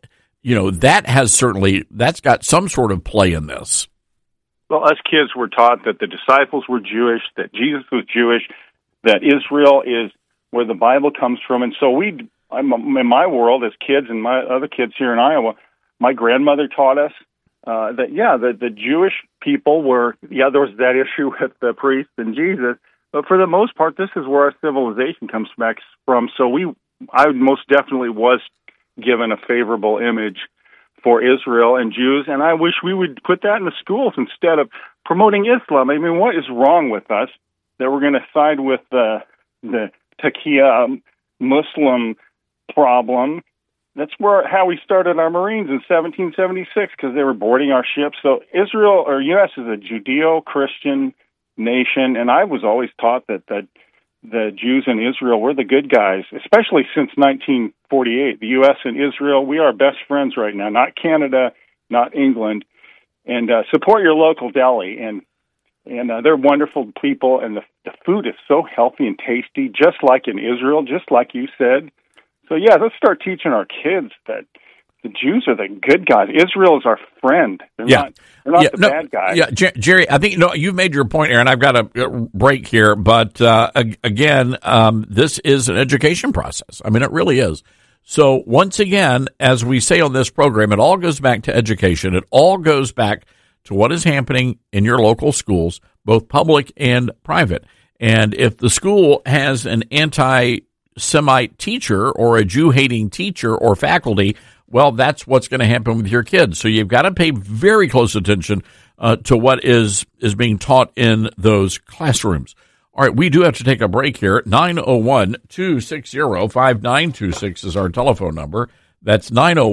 got some sort of play in this. Well, us kids were taught that the disciples were Jewish, that Jesus was Jewish, that Israel is where the Bible comes from. And so in my world as kids and my other kids here in Iowa, my grandmother taught us that the Jewish people were, there was that issue with the priests and Jesus, but for the most part, this is where our civilization comes back from. So I most definitely was given a favorable image for Israel and Jews, and I wish we would put that in the schools instead of promoting Islam. I mean, what is wrong with us that we're going to side with the Taqiyya Muslim problem? That's how we started our Marines in 1776, because they were boarding our ships. So Israel, or U.S., is a Judeo-Christian nation, and I was always taught that the Jews in Israel were the good guys, especially since 1948. The U.S. and Israel, we are best friends right now, not Canada, not England. And support your local deli, and they're wonderful people, and the food is so healthy and tasty, just like in Israel, just like you said. So, yeah, let's start teaching our kids that the Jews are the good guys. Israel is our friend. They're not the bad guys. Yeah, Jerry, I think you've made your point, Aaron. I've got a break here, but again, this is an education process. I mean, it really is. So once again, as we say on this program, it all goes back to education. It all goes back to what is happening in your local schools, both public and private. And if the school has an anti-Semite teacher or a Jew-hating teacher or faculty, well, that's what's going to happen with your kids. So you've got to pay very close attention to what is being taught in those classrooms. All right, we do have to take a break here. 901-260-5926 is our telephone number. That's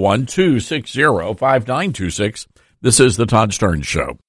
901-260-5926. This is the Todd Stern Show.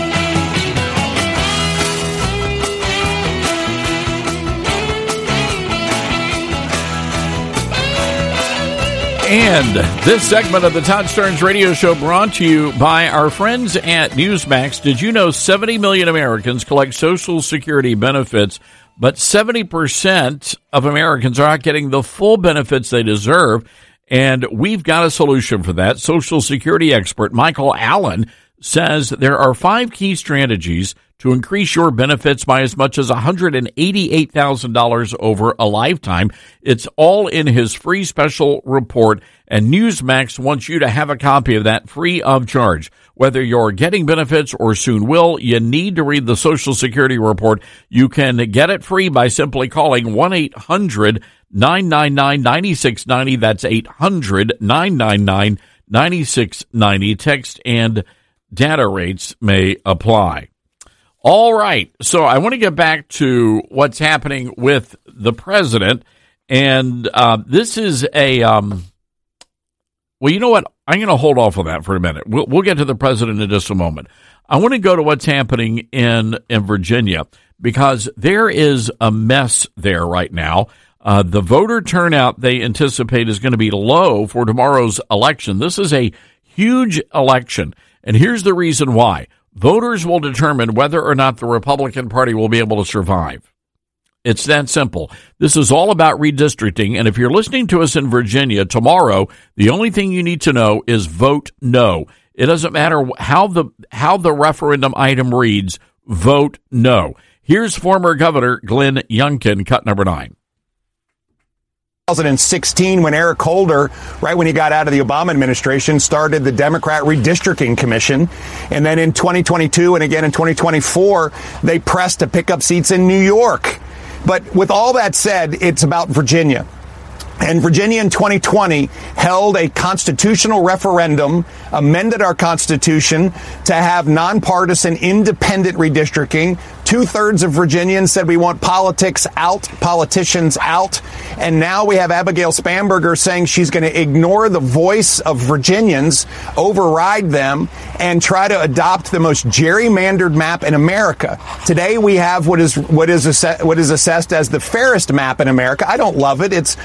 And this segment of the Todd Stern's radio show brought to you by our friends at Newsmax. Did you know 70 million Americans collect Social Security benefits, but 70% of Americans are not getting the full benefits they deserve? And we've got a solution for that. Social Security expert Michael Allen says there are 5 key strategies to increase your benefits by as much as $188,000 over a lifetime. It's all in his free special report, and Newsmax wants you to have a copy of that free of charge. Whether you're getting benefits or soon will, you need to read the Social Security report. You can get it free by simply calling 1-800-999-9690. That's 800-999-9690. Text and data rates may apply. All right, so I want to get back to what's happening with the president, and this is a well, you know what? I'm going to hold off on that for a minute. We'll get to the president in just a moment. I want to go to what's happening in Virginia, because there is a mess there right now. The voter turnout they anticipate is going to be low for tomorrow's election. This is a huge election, and here's the reason why. Voters will determine whether or not the Republican Party will be able to survive. It's that simple. This is all about redistricting, and if you're listening to us in Virginia tomorrow, the only thing you need to know is vote no. It doesn't matter how the referendum item reads, vote no. Here's former Governor Glenn Youngkin, cut number 9. 2016, when Eric Holder, right when he got out of the Obama administration, started the Democrat Redistricting Commission. And then in 2022 and again in 2024, they pressed to pick up seats in New York. But with all that said, it's about Virginia. And Virginia in 2020 held a constitutional referendum, amended our Constitution to have nonpartisan, independent redistricting. 2/3 of Virginians said we want politics out, politicians out. And now we have Abigail Spanberger saying she's going to ignore the voice of Virginians, override them, and try to adopt the most gerrymandered map in America. Today we have what is assessed as the fairest map in America. I don't love it. It's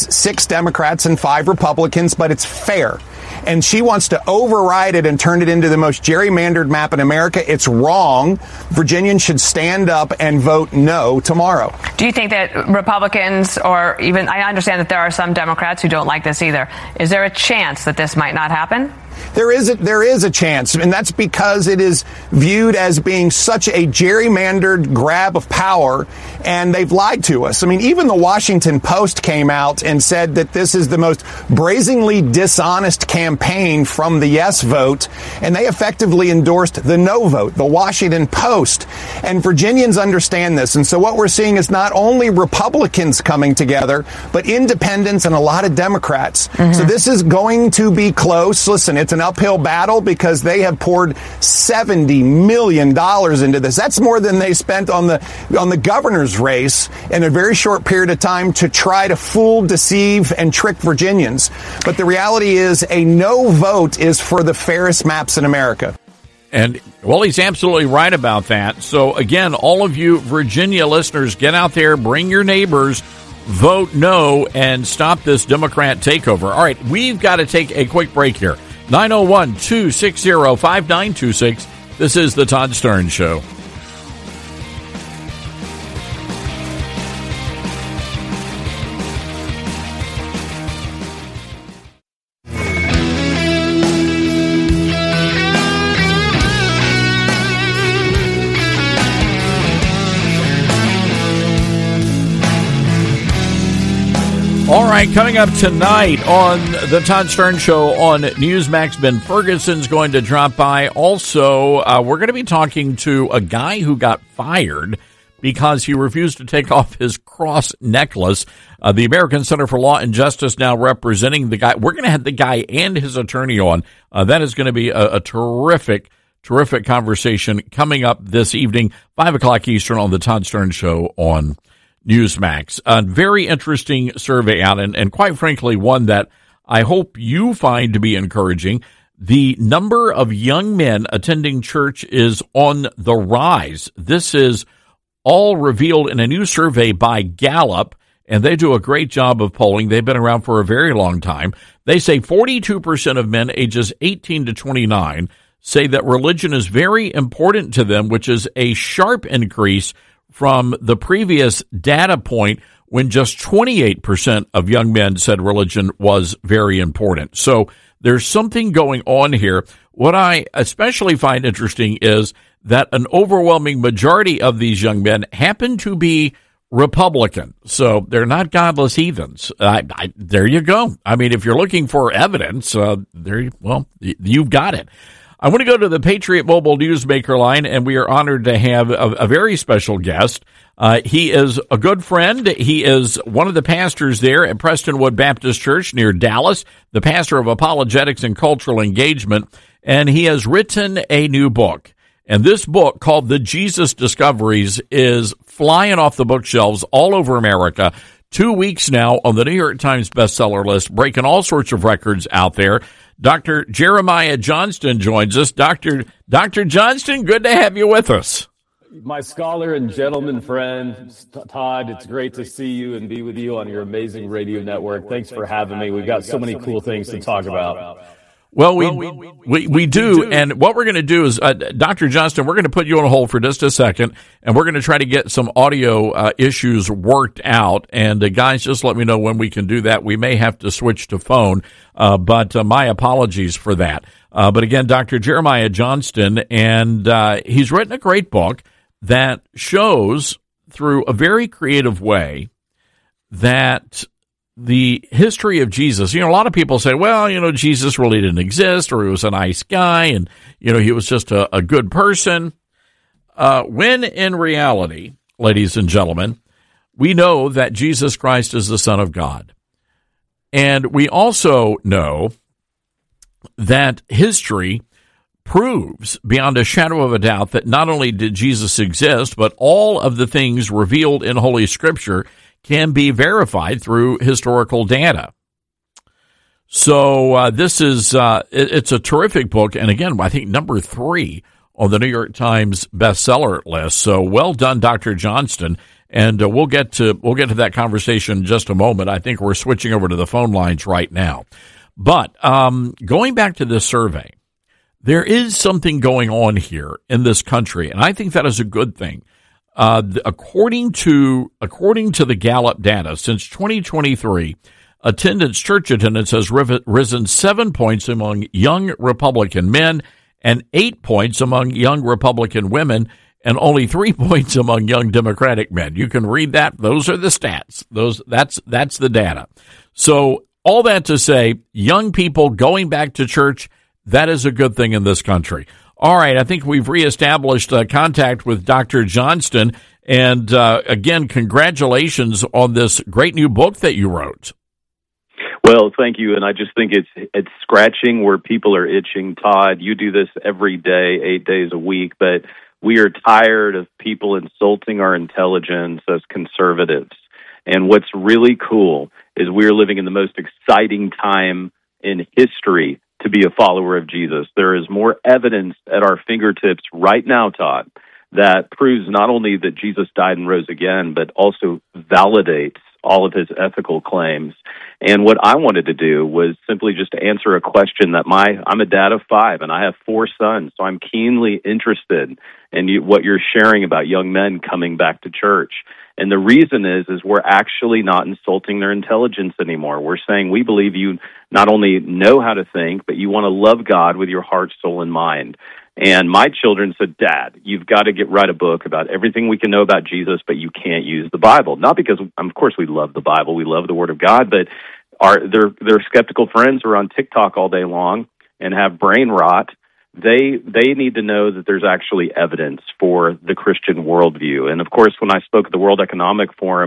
6 Democrats and 5 Republicans, but it's fair. And she wants to override it and turn it into the most gerrymandered map in America. It's wrong. Virginians should stand up and vote no tomorrow. Do you think that Republicans, or even, I understand that there are some Democrats who don't like this either. Is there a chance that this might not happen? There is a chance, and that's because it is viewed as being such a gerrymandered grab of power, and they've lied to us. I mean, even the Washington Post came out and said that this is the most brazenly dishonest campaign from the yes vote, and they effectively endorsed the no vote, the Washington Post. And Virginians understand this, and so what we're seeing is not only Republicans coming together, but independents and a lot of Democrats. Mm-hmm. So this is going to be close. Listen, it's an uphill battle because they have poured $70 million into this. That's more than they spent on the governor's race in a very short period of time to try to fool, deceive, and trick Virginians. But the reality is a no vote is for the fairest maps in America. And, well, he's absolutely right about that. So, again, all of you Virginia listeners, get out there, bring your neighbors, vote no, and stop this Democrat takeover. All right, we've got to take a quick break here. 901-260-5926. This is the Todd Stern Show. All right, coming up tonight on the Todd Stern Show on Newsmax, Ben Ferguson's going to drop by. Also, we're going to be talking to a guy who got fired because he refused to take off his cross necklace. The American Center for Law and Justice now representing the guy. We're going to have the guy and his attorney on. That is going to be a terrific conversation coming up this evening, 5 o'clock Eastern on the Todd Stern Show on Newsmax. A very interesting survey out, and quite frankly, one that I hope you find to be encouraging. The number of young men attending church is on the rise. This is all revealed in a new survey by Gallup, and they do a great job of polling. They've been around for a very long time. They say 42% of men ages 18 to 29 say that religion is very important to them, which is a sharp increase from the previous data point when just 28% of young men said religion was very important. So there's something going on here. What I especially find interesting is that an overwhelming majority of these young men happen to be Republican. So they're not godless heathens. There you go. I mean, if you're looking for evidence, you've got it. I want to go to the Patriot Mobile Newsmaker line, and we are honored to have a very special guest. He is a good friend. He is one of the pastors there at Prestonwood Baptist Church near Dallas, the pastor of apologetics and cultural engagement, and he has written a new book. And this book, called The Jesus Discoveries, is flying off the bookshelves all over America. 2 weeks now on the New York Times bestseller list, breaking all sorts of records out there. Dr. Jeremiah Johnston joins us. Dr. Johnston, good to have you with us. My scholar and gentleman friend, Todd, it's great to see you and be with you on your amazing radio network. Thanks for having me. We've got so many cool things to talk about. Well, we do, and what we're going to do is, Dr. Johnston, we're going to put you on hold for just a second, and we're going to try to get some audio issues worked out. And guys, just let me know when we can do that. We may have to switch to phone, but my apologies for that. But again, Dr. Jeremiah Johnston, and he's written a great book that shows through a very creative way that the history of Jesus, a lot of people say, well, Jesus really didn't exist, or he was a nice guy, and, he was just a good person. When in reality, ladies and gentlemen, we know that Jesus Christ is the Son of God. And we also know that history proves beyond a shadow of a doubt that not only did Jesus exist, but all of the things revealed in Holy Scripture can be verified through historical data. So this is it's a terrific book, and again, I think number 3 on the New York Times bestseller list. So well done, Dr. Johnston, and we'll get to that conversation in just a moment. I think we're switching over to the phone lines right now. But going back to this survey, there is something going on here in this country, and I think that is a good thing. According to the Gallup data, since 2023, church attendance has risen 7 points among young Republican men and 8 points among young Republican women, and only 3 points among young Democratic men. You can read that. Those are the stats. That's the data. So all that to say, young people going back to church, that is a good thing in this country. All right, I think we've reestablished contact with Dr. Johnston, and again, congratulations on this great new book that you wrote. Well, thank you, and I just think it's scratching where people are itching. Todd, you do this every day, 8 days a week, but we are tired of people insulting our intelligence as conservatives. And what's really cool is we're living in the most exciting time in history to be a follower of Jesus. There is more evidence at our fingertips right now, Todd, that proves not only that Jesus died and rose again, but also validates all of his ethical claims. And what I wanted to do was simply just to answer a question that I'm a dad of 5, and I have 4 sons, so I'm keenly interested in what you're sharing about young men coming back to church. And the reason is we're actually not insulting their intelligence anymore. We're saying we believe you not only know how to think, but you want to love God with your heart, soul, and mind. And my children said, Dad, you've got to write a book about everything we can know about Jesus, but you can't use the Bible. Not because, of course, we love the Bible, we love the Word of God, but their skeptical friends who are on TikTok all day long and have brain rot. They need to know that there's actually evidence for the Christian worldview. And, of course, when I spoke at the World Economic Forum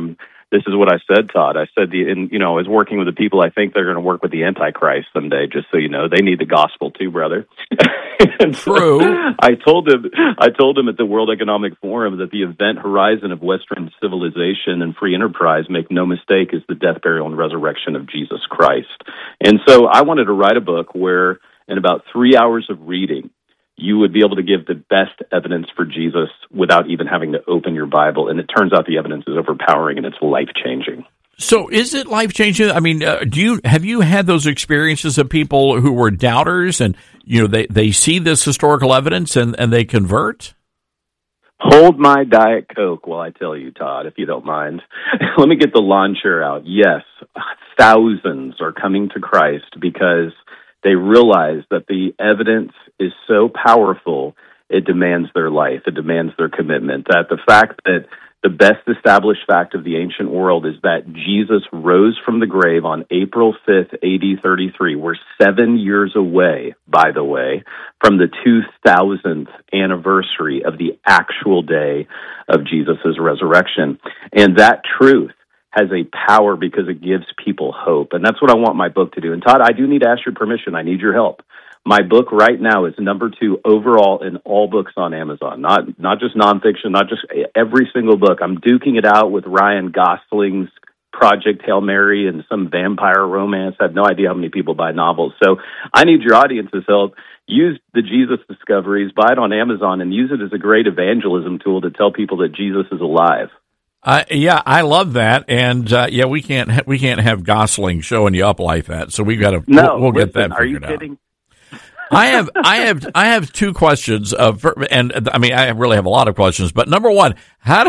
this is what I said, Todd. I said, I was working with the people I think they're going to work with the Antichrist someday, just so you know. They need the gospel too, brother. True. I told him at the World Economic Forum that the event horizon of Western civilization and free enterprise, make no mistake, is the death, burial, and resurrection of Jesus Christ. And so I wanted to write a book where, in about 3 hours of reading, you would be able to give the best evidence for Jesus without even having to open your Bible. And it turns out the evidence is overpowering and it's life-changing. So is it life-changing? I mean, have you had those experiences of people who were doubters and, they see this historical evidence and they convert? Hold my Diet Coke while I tell you, Todd, if you don't mind. Let me get the lawn chair out. Yes, thousands are coming to Christ because they realize that the evidence is so powerful, it demands their life, it demands their commitment. That the fact that the best established fact of the ancient world is that Jesus rose from the grave on April 5th, AD 33. We're 7 years away, by the way, from the 2000th anniversary of the actual day of Jesus' resurrection. And that truth has a power because it gives people hope. And that's what I want my book to do. And Todd, I do need to ask your permission. I need your help. My book right now is number 2 overall in all books on Amazon, not just nonfiction, not just every single book. I'm duking it out with Ryan Gosling's Project Hail Mary and some vampire romance. I have no idea how many people buy novels. So I need your audience's help. Use the Jesus Discoveries, buy it on Amazon, and use it as a great evangelism tool to tell people that Jesus is alive. Yeah, I love that, and we can't have Gosling showing you up like that. So we've got to we'll get that figured out. Are you kidding? I have 2 questions, and I mean I really have a lot of questions. But number 1, how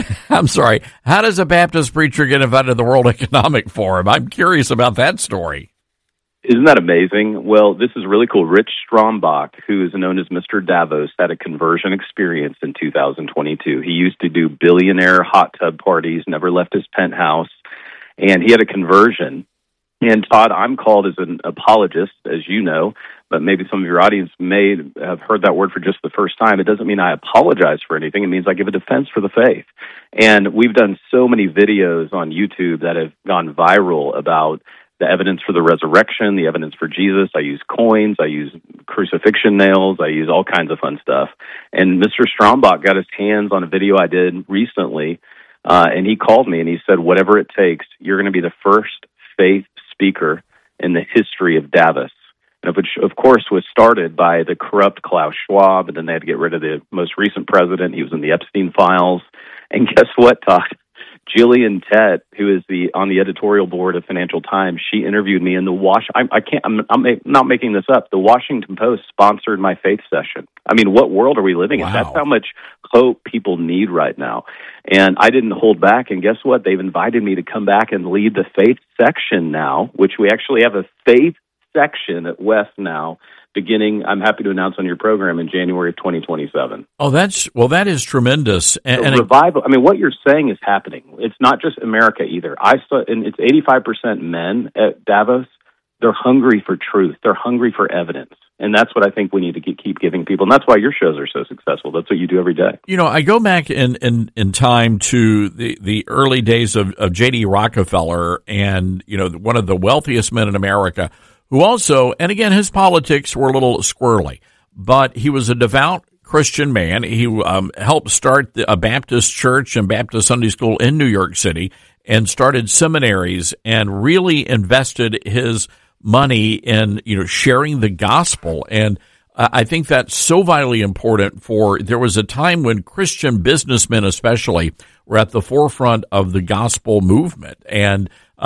does a Baptist preacher get invited to the World Economic Forum? I'm curious about that story. Isn't that amazing? Well, this is really cool. Rich Strombach, who is known as Mr. Davos, had a conversion experience in 2022. He used to do billionaire hot tub parties, never left his penthouse, and he had a conversion. And Todd, I'm called as an apologist, as you know, but maybe some of your audience may have heard that word for just the first time. It doesn't mean I apologize for anything. It means I give a defense for the faith. And we've done so many videos on YouTube that have gone viral about the evidence for the resurrection, the evidence for Jesus. I use coins, I use crucifixion nails, I use all kinds of fun stuff. And Mr. Strombach got his hands on a video I did recently, and he called me and he said, whatever it takes, you're going to be the first faith speaker in the history of Davos, which, of course, was started by the corrupt Klaus Schwab, and then they had to get rid of the most recent president. He was in the Epstein files. And guess what, Todd? Gillian Tett, who is on the editorial board of Financial Times, she interviewed me in the I'm not making this up. The Washington Post sponsored my faith session. I mean, what world are we living in? That's how much hope people need right now. And I didn't hold back. And guess what? They've invited me to come back and lead the faith section now, which we actually have a faith section at West now, beginning, I'm happy to announce on your program, in January of 2027. Oh, that is tremendous. And revival. I mean, what you're saying is happening. It's not just America either. And it's 85% men at Davos. They're hungry for truth. They're hungry for evidence. And that's what I think we need to keep giving people. And that's why your shows are so successful. That's what you do every day. I go back in time to the early days of J.D. Rockefeller, and, one of the wealthiest men in America, who also, and again, his politics were a little squirrely, but he was a devout Christian man. He helped start a Baptist church and Baptist Sunday school in New York City and started seminaries and really invested his money in, sharing the gospel. And I think that's so vitally important there was a time when Christian businessmen especially were at the forefront of the gospel movement. And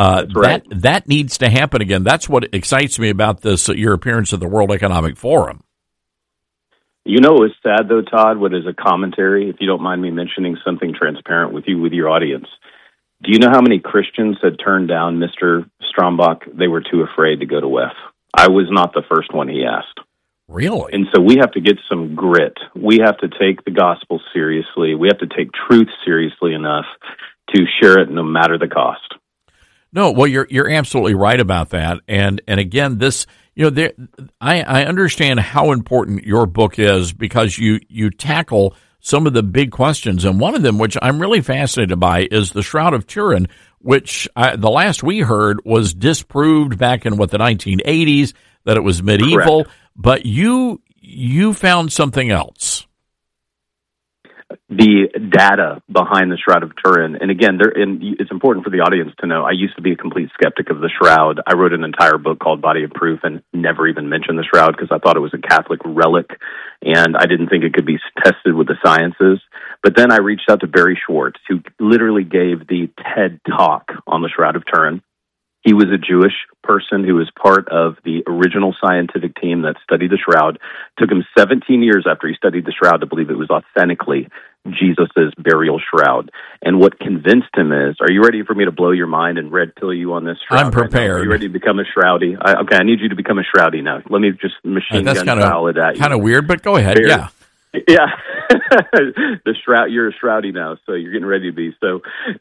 that needs to happen again. That's what excites me about this, your appearance at the World Economic Forum. You know what's sad, though, Todd, what is a commentary, if you don't mind me mentioning something transparent with your audience. Do you know how many Christians had turned down Mr. Strombach? They were too afraid to go to WEF. I was not the first one he asked. Really? And so we have to get some grit. We have to take the gospel seriously. We have to take truth seriously enough to share it no matter the cost. No, well, you're absolutely right about that. And again, this, I understand how important your book is because you tackle some of the big questions. And one of them, which I'm really fascinated by, is the Shroud of Turin, which the last we heard was disproved back in the 1980s, that it was medieval. Correct. But you found something else. The data behind the Shroud of Turin, and again, it's important for the audience to know, I used to be a complete skeptic of the Shroud. I wrote an entire book called Body of Proof and never even mentioned the Shroud because I thought it was a Catholic relic, and I didn't think it could be tested with the sciences. But then I reached out to Barry Schwartz, who literally gave the TED Talk on the Shroud of Turin. He was a Jewish person who was part of the original scientific team that studied the Shroud. It took him 17 years after he studied the Shroud to believe it was authentically Jesus' burial shroud. And what convinced him is, are you ready for me to blow your mind and red pill you on this Shroud? I'm prepared. Right, are you ready to become a Shroudie? Okay, I need you to become a Shroudie now. Let me just machine gun style it at you. Kind of weird, but go ahead. Yeah. The Shroud, you're a Shroudie now, so you're getting ready to be. So,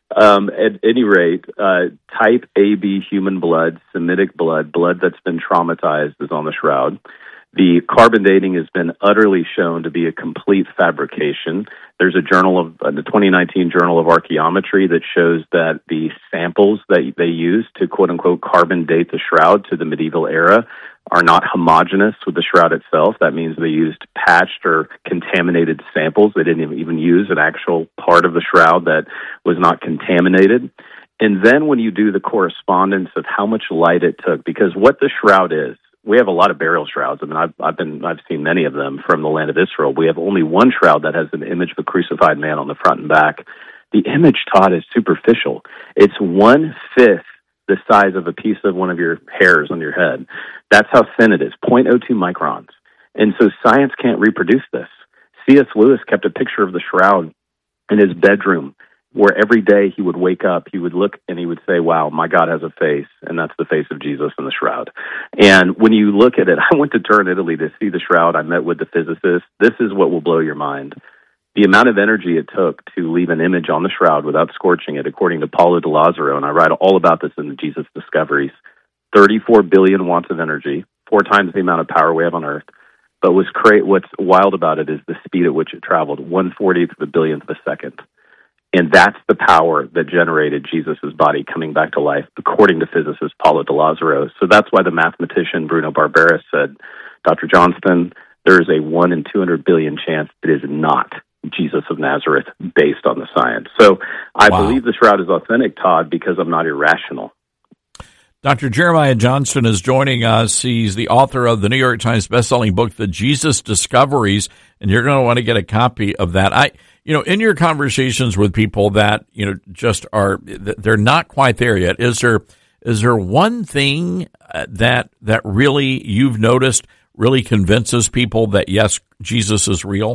at any rate, type AB human blood, Semitic blood that's been traumatized is on the Shroud. The carbon dating has been utterly shown to be a complete fabrication. There's a journal the 2019 Journal of Archaeometry that shows that the samples that they use to quote-unquote carbon date the Shroud to the medieval era are not homogeneous with the Shroud itself. That means they used patched or contaminated samples. They didn't even use an actual part of the Shroud that was not contaminated. And then when you do the correspondence of how much light it took, because what the Shroud is, we have a lot of burial shrouds. I mean, I've seen many of them from the land of Israel. We have only one shroud that has an image of a crucified man on the front and back. The image, Todd, is superficial. It's 1/5 the size of a piece of one of your hairs on your head. That's how thin it is, 0.02 microns. And so science can't reproduce this. C.S. Lewis kept a picture of the Shroud in his bedroom, where every day he would wake up, he would look and he would say, wow, my God has a face, and that's the face of Jesus in the Shroud. And when you look at it, I went to Turin, Italy to see the Shroud. I met with the physicist. This is what will blow your mind. The amount of energy it took to leave an image on the Shroud without scorching it, according to Paulo de Lazzaro, and I write all about this in the Jesus Discoveries, 34 billion watts of energy, 4 times the amount of power we have on Earth. But what's wild about it is the speed at which it traveled, 1/40th of a billionth of a second. And that's the power that generated Jesus' body coming back to life, according to physicist Paulo de Lazzaro. So that's why the mathematician Bruno Barberis said, Dr. Johnston, there is a 1 in 200 billion chance it is not Jesus of Nazareth based on the science. So I believe the Shroud is authentic, Todd, because I'm not irrational. Dr. Jeremiah Johnston is joining us. He's the author of the New York Times bestselling book, The Jesus Discoveries, and you're going to want to get a copy of that. In your conversations with people that, just they're not quite there yet, is there one thing that really you've noticed really convinces people that, yes, Jesus is real?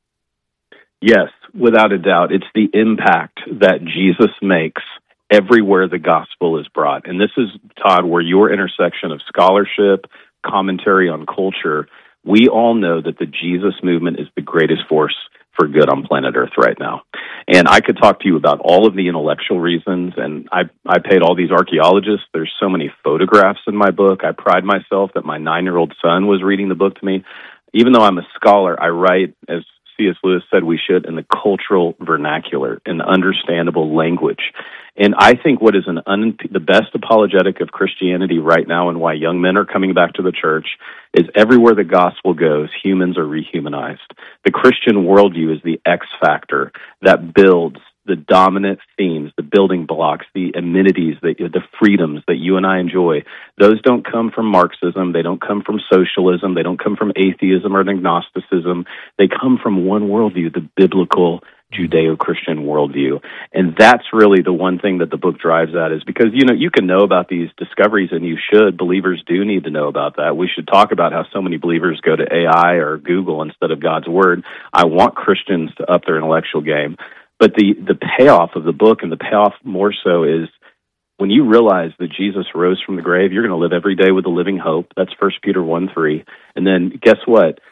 Yes, without a doubt. It's the impact that Jesus makes everywhere the gospel is brought. And this is, Todd, where your intersection of scholarship, commentary on culture, we all know that the Jesus movement is the greatest force for good on planet Earth right now. And I could talk to you about all of the intellectual reasons, and I paid all these archaeologists. There's so many photographs in my book. I pride myself that my 9-year-old son was reading the book to me. Even though I'm a scholar, I write, as C.S. Lewis said we should, in the cultural vernacular, in the understandable language. And I think what is the best apologetic of Christianity right now, and why young men are coming back to the church, is everywhere the gospel goes, humans are rehumanized. The Christian worldview is the X factor that builds the dominant themes, the building blocks, the amenities, the freedoms that you and I enjoy. Those don't come from Marxism. They don't come from socialism. They don't come from atheism or agnosticism. They come from one worldview, the biblical Judeo-Christian worldview. And that's really the one thing that the book drives at, is because, you can know about these discoveries, and you should. Believers do need to know about that. We should talk about how so many believers go to AI or Google instead of God's Word. I want Christians to up their intellectual game. But the payoff of the book, and the payoff more so, is when you realize that Jesus rose from the grave, you're going to live every day with a living hope. That's 1 Peter 1:3. And then guess what?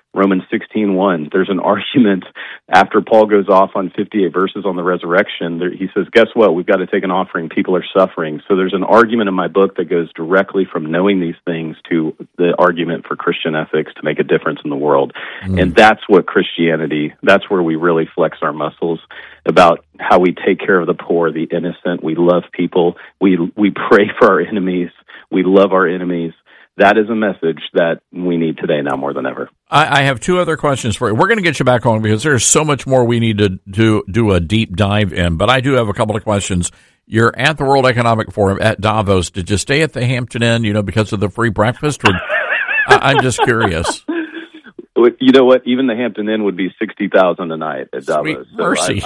Romans 16:1. There's an argument after Paul goes off on 58 verses on the resurrection. He says, guess what? We've got to take an offering. People are suffering. So there's an argument in my book that goes directly from knowing these things to the argument for Christian ethics to make a difference in the world. And that's what Christianity, that's where we really flex our muscles about how we take care of the poor, the innocent. We love people. We pray for our enemies. We love our enemies. That is a message that we need today now more than ever. I have two other questions for you. We're going to get you back on because there's so much more we need to do a deep dive in. But I do have a couple of questions. You're at the World Economic Forum at Davos. Did you stay at the Hampton Inn, because of the free breakfast? Or, I'm just curious. You know what? Even the Hampton Inn would be $60,000 a night at Davos. Sweet mercy.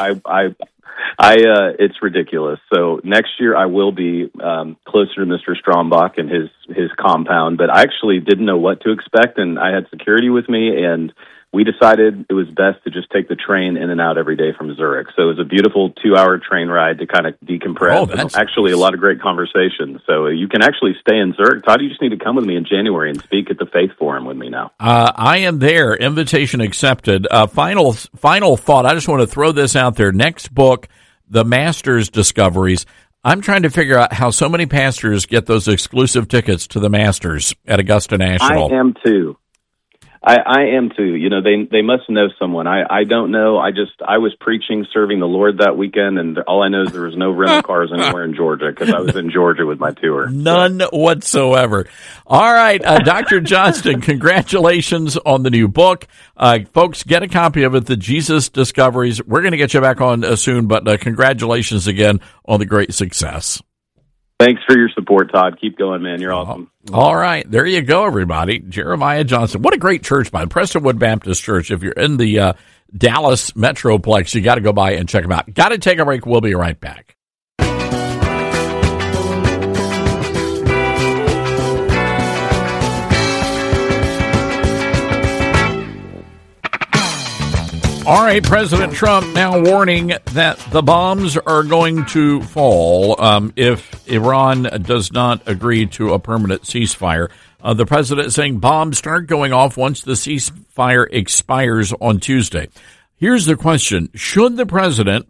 It's ridiculous. So next year I will be closer to Mr. Strombach and his compound, but I actually didn't know what to expect, and I had security with me, and we decided it was best to just take the train in and out every day from Zurich. So it was a beautiful 2-hour train ride to kind of decompress. Oh, that's actually a lot of great conversations. So you can actually stay in Zurich. Todd, you just need to come with me in January and speak at the Faith Forum with me now. I am there. Invitation accepted. Final thought. I just want to throw this out there. Next book, The Masters Discoveries. I'm trying to figure out how so many pastors get those exclusive tickets to the Masters at Augusta National. I am too. I am too. They must know someone. I don't know. I was preaching, serving the Lord that weekend, and all I know is there was no rental cars anywhere in Georgia because I was in Georgia with my tour. None whatsoever. All right, Dr. Johnston, congratulations on the new book. Folks, get a copy of it, The Jesus Discoveries. We're going to get you back on soon, but congratulations again on the great success. Thanks for your support, Todd. Keep going, man. You're awesome. All right. There you go, everybody. Jeremiah Johnston. What a great church, man. Prestonwood Baptist Church. If you're in the Dallas Metroplex, you got to go by and check them out. Got to take a break. We'll be right back. All right, President Trump now warning that the bombs are going to fall if Iran does not agree to a permanent ceasefire. The president saying bombs start going off once the ceasefire expires on Tuesday. Here's the question. Should the president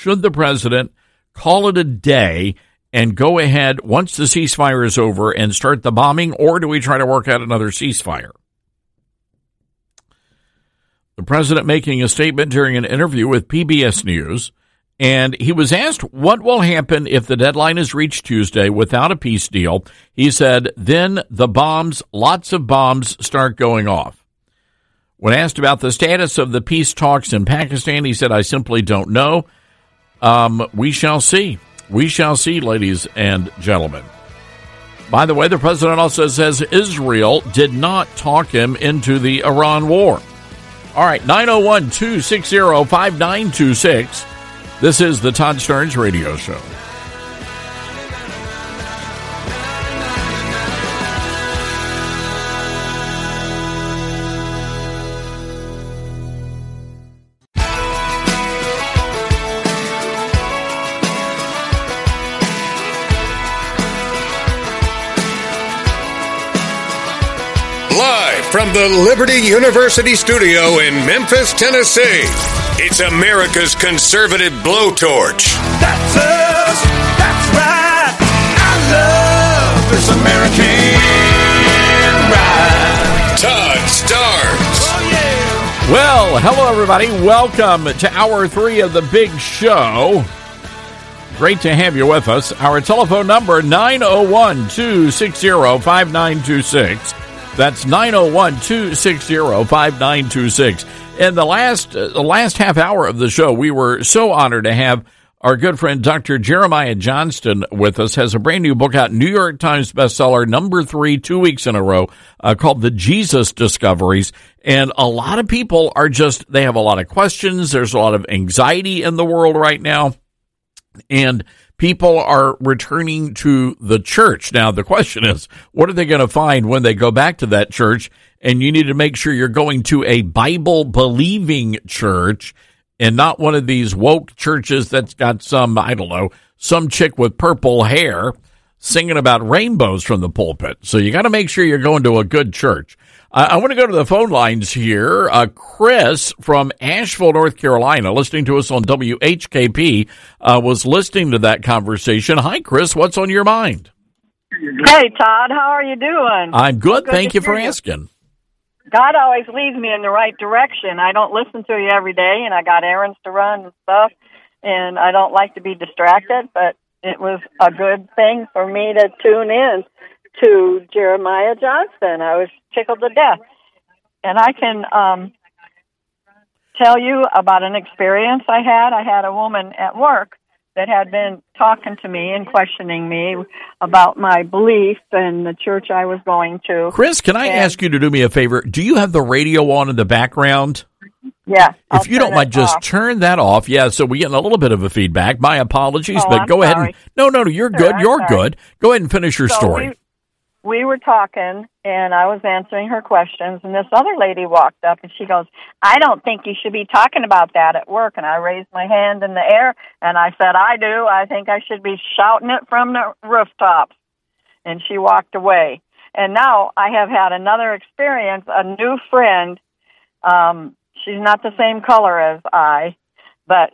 call it a day and go ahead once the ceasefire is over and start the bombing, or do we try to work out another ceasefire? The president making a statement during an interview with PBS News, and he was asked what will happen if the deadline is reached Tuesday without a peace deal. He said, then the bombs, lots of bombs, start going off. When asked about the status of the peace talks in Pakistan, he said, I simply don't know. We shall see. We shall see, ladies and gentlemen. By the way, the president also says Israel did not talk him into the Iran war. All right, 901-260-5926. This is the Todd Starnes Radio Show. From the Liberty University studio in Memphis, Tennessee, it's America's conservative blowtorch. That's us. That's right. I love this American ride. Todd Starnes. Oh, yeah. Well, hello, everybody. Welcome to Hour 3 of the Big Show. Great to have you with us. Our telephone number, 901-260-5926. That's 901-260-5926. In the last half hour of the show, we were so honored to have our good friend Dr. Jeremiah Johnston with us. Has a brand new book out, New York Times bestseller, number 3, 2 weeks in a row, called The Jesus Discoveries. And a lot of people they have a lot of questions. There's a lot of anxiety in the world right now. And people are returning to the church. Now, the question is, what are they going to find when they go back to that church? And you need to make sure you're going to a Bible-believing church and not one of these woke churches that's got some chick with purple hair singing about rainbows from the pulpit. So you got to make sure you're going to a good church. I want to go to the phone lines here. Chris from Asheville, North Carolina, listening to us on WHKP, was listening to that conversation. Hi, Chris. What's on your mind? Hey, Todd. How are you doing? I'm good. Thank you for asking. God always leads me in the right direction. I don't listen to you every day, and I got errands to run and stuff, and I don't like to be distracted, but it was a good thing for me to tune in to Jeremiah Johnston. I was tickled to death. And I can tell you about an experience I had. I had a woman at work that had been talking to me and questioning me about my belief and the church I was going to. Chris, can I ask you to do me a favor? Do you have the radio on in the background? Yeah. If you don't mind, just turn that off. Yeah, so we're getting a little bit of a feedback. My apologies, but I'm go ahead. sorry. No, you're good. I'm You're sorry. good. Go ahead and finish your story. We were talking, and I was answering her questions, and this other lady walked up, and she goes, I don't think you should be talking about that at work. And I raised my hand in the air, and I said, I do. I think I should be shouting it from the rooftops. And she walked away. And now I have had another experience, a new friend. She's not the same color as I, but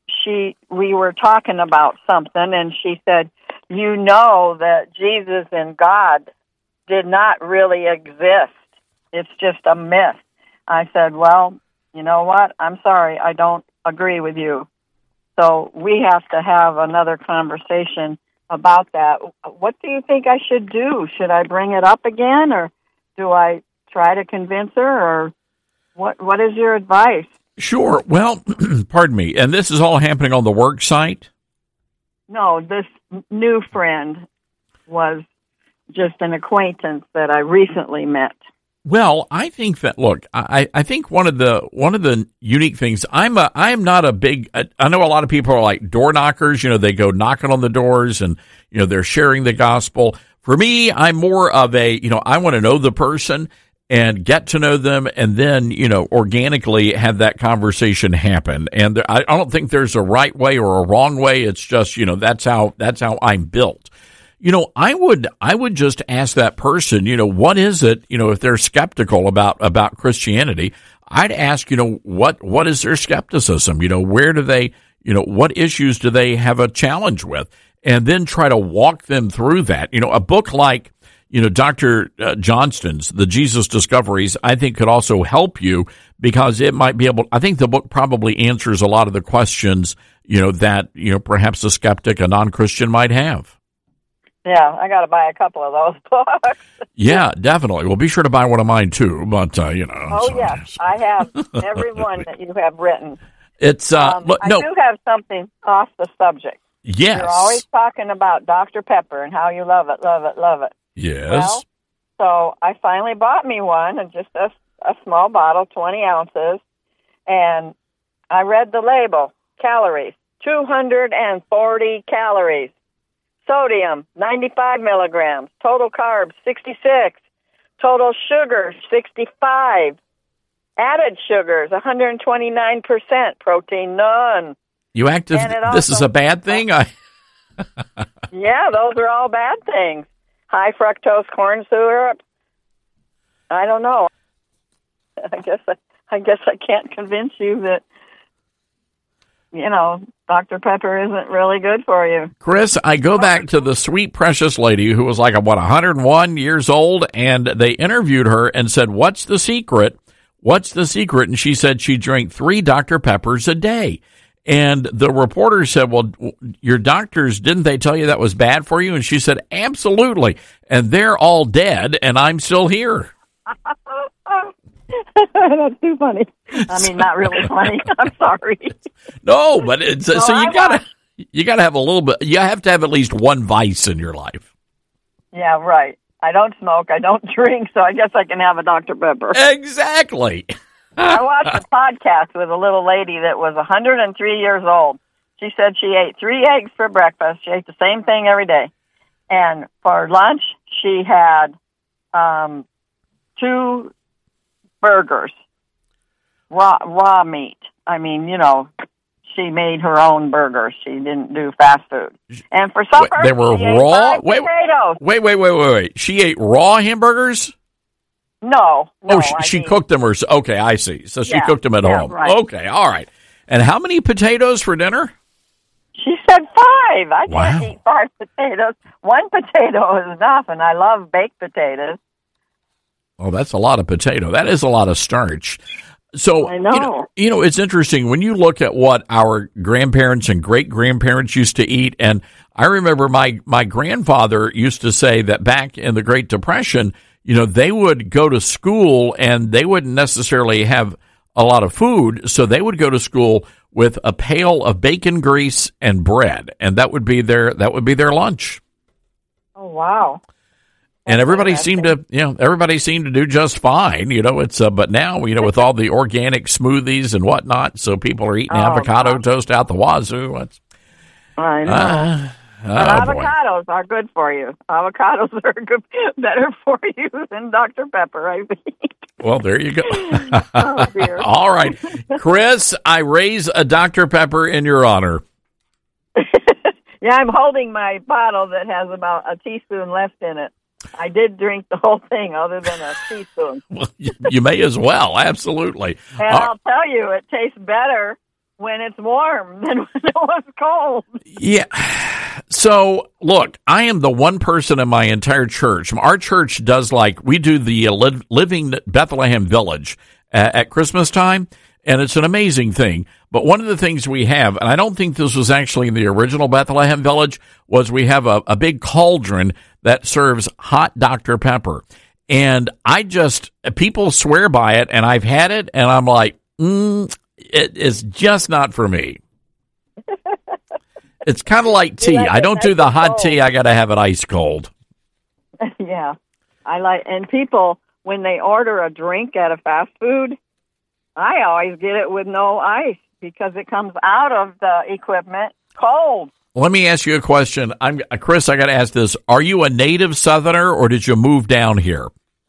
we were talking about something, and she said, you know that Jesus and God did not really exist. It's just a myth. I said, well, you know what? I'm sorry. I don't agree with you. So we have to have another conversation about that. What do you think I should do? Should I bring it up again, or do I try to convince her, or what is your advice? Sure. Well, pardon me. And this is all happening on the work site? No, this new friend was just an acquaintance that I recently met. Well, I think that, look, I think one of the unique things, I am not a big, I know a lot of people are like door knockers, they go knocking on the doors and, they're sharing the gospel. For me, I'm more of a, I want to know the person and get to know them, and then, organically have that conversation happen. And I don't think there's a right way or a wrong way. It's just, that's how I'm built. I would just ask that person, what is it, if they're skeptical about Christianity, I'd ask, what is their skepticism? Where do they, what issues do they have a challenge with? And then try to walk them through that. A book like, Dr. Johnston's The Jesus Discoveries, I think could also help you, because it might be able, I think the book probably answers a lot of the questions, that, perhaps a skeptic, a non-Christian might have. Yeah, I got to buy a couple of those books. Yeah, definitely. Well, be sure to buy one of mine too, but, Oh, yes, I have every one that you have written. It's, I do have something off the subject. Yes. You're always talking about Dr. Pepper and how you love it, love it, love it. Yes. Well, so I finally bought me one, and just a small bottle, 20 ounces, and I read the label, calories, 240 calories, sodium, 95 milligrams, total carbs, 66, total sugars, 65, added sugars, 129%, protein, none. You act as this is a bad thing? Yeah, those are all bad things. High fructose corn syrup. I don't know. I guess I can't convince you that, Dr. Pepper isn't really good for you. Chris, I go back to the sweet, precious lady who was 101 years old, and they interviewed her and said, what's the secret? What's the secret? And she said she drank 3 Dr. Peppers a day. And the reporter said, well, your doctors, didn't they tell you that was bad for you? And she said, absolutely. And they're all dead, and I'm still here. That's too funny. I mean, not really funny. I'm sorry. No, but it's so you gotta have a little bit. You have to have at least one vice in your life. Yeah, right. I don't smoke. I don't drink, so I guess I can have a Dr. Pepper. Exactly. I watched a podcast with a little lady that was 103 years old. She said she ate 3 eggs for breakfast. She ate the same thing every day. And for lunch, she had 2 burgers, raw meat. I mean, she made her own burgers. She didn't do fast food. And for supper, they were she raw. ate 5 potatoes. Wait. She ate raw hamburgers? No. She cooked them okay, I see. So she cooked them at home. Right. Okay, all right. And how many potatoes for dinner? She said 5. I can't eat 5 potatoes. 1 potato is enough, and I love baked potatoes. Oh, that's a lot of potato. That is a lot of starch. So, I know. It's interesting when you look at what our grandparents and great-grandparents used to eat, and I remember my grandfather used to say that back in the Great Depression, they would go to school and they wouldn't necessarily have a lot of food, so they would go to school with a pail of bacon grease and bread, and that would be their lunch. Oh, wow. And everybody seemed to do just fine. But now, with all the organic smoothies and whatnot, so people are eating avocado toast out the wazoo. I know. But avocados are good for you. Avocados are better for you than Dr. Pepper, I think. Well, there you go. Oh, dear. All right. Chris, I raise a Dr. Pepper in your honor. Yeah, I'm holding my bottle that has about a teaspoon left in it. I did drink the whole thing other than a teaspoon. Well, you may as well. Absolutely. And I'll tell you, it tastes better when it's warm than when it was cold. Yeah. So, look, I am the one person in my entire church. Our church does we do the Living Bethlehem Village at Christmas time, and it's an amazing thing. But one of the things we have, and I don't think this was actually in the original Bethlehem Village, was we have a big cauldron that serves hot Dr. Pepper. And people swear by it, and I've had it, and I'm like, it is just not for me. It's kind of like tea. I don't do the hot tea. I got to have it ice cold. Yeah. And people, when they order a drink at a fast food, I always get it with no ice because it comes out of the equipment cold. Let me ask you a question. Chris, I got to ask this. Are you a native Southerner or did you move down here?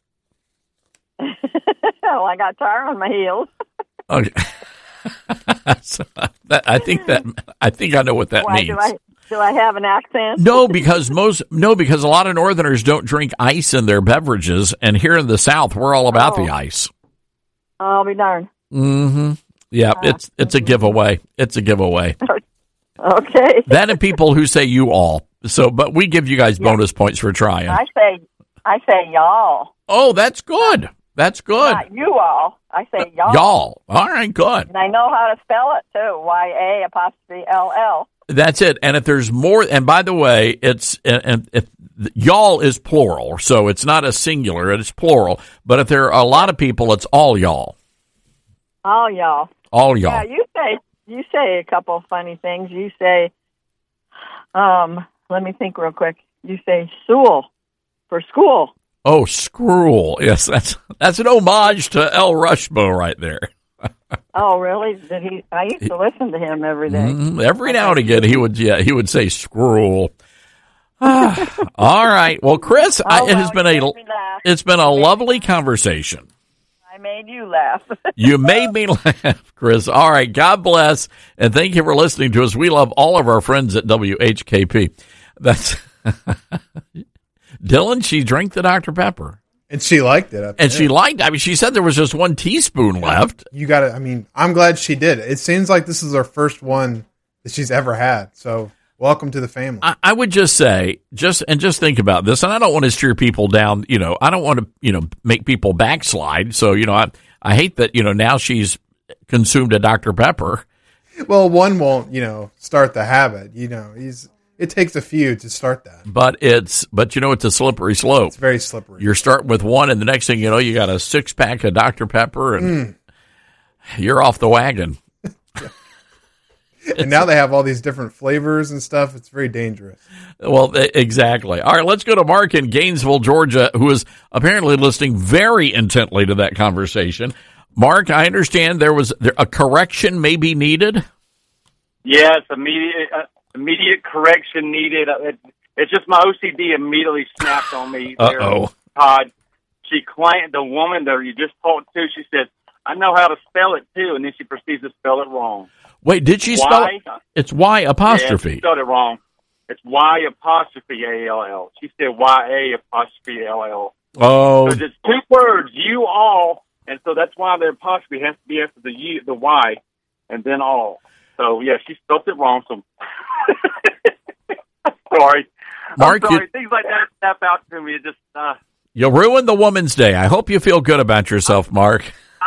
Well, I got tar on my heels. Okay. So I think I know what that means. Do I have an accent? No, because a lot of Northerners don't drink ice in their beverages, and here in the South, we're all about the ice. I'll be darned. Mm-hmm. Yeah, it's a giveaway. It's a giveaway. Okay. That and people who say you all. So, but we give you guys bonus points for trying. I say y'all. Oh, that's good. That's good. Not you all. I say y'all. Y'all. All right, good. And I know how to spell it too. Y-A''LL. That's it. And if there's more, and by the way, if y'all is plural, so it's not a singular, it's plural. But if there are a lot of people, it's all y'all. All y'all. All y'all. Yeah, you say a couple of funny things. You say, let me think real quick. You say "sool" for school. Oh, scrool. Yes, that's an homage to El Rushbo right there. Oh, really? I used to listen to him every day. Every now and again, he would say scroll. All right. Well, Chris, it's been a lovely conversation. I made you laugh. You made me laugh, Chris. All right. God bless, and thank you for listening to us. We love all of our friends at WHKP. That's Dylan. She drank the Dr. Pepper. And she liked it. She said there was just 1 teaspoon left. You got it. I'm glad she did. It seems like this is her first one that she's ever had. So welcome to the family. I would just say, just think about this. And I don't want to steer people down. I don't want to, make people backslide. So, I hate that, now she's consumed a Dr. Pepper. Well, one won't, start the habit. It takes a few to start that. But it's a slippery slope. It's very slippery. You're starting with one, and the next thing you know, you got a 6-pack of Dr. Pepper, and you're off the wagon. And now they have all these different flavors and stuff. It's very dangerous. Well, exactly. All right, let's go to Mark in Gainesville, Georgia, who is apparently listening very intently to that conversation. Mark, I understand there a correction may be needed? Yes, immediate correction needed. It's just my OCD immediately snapped on me. Uh-oh. Todd, she claimed, the woman that you just talked to, she said, I know how to spell it too, and then she proceeds to spell it wrong. Wait, did she spell it? It's Y apostrophe. Yeah, she spelled it wrong. It's Y apostrophe A-L-L. She said Y-A apostrophe L-L. Oh. So just 2 words, you all, and so that's why the apostrophe has to be after the Y, and then all. So, yeah, she spelled it wrong, so sorry. Mark, I'm sorry. Things like that snap out to me. It just you ruined the woman's day. I hope you feel good about yourself, Mark.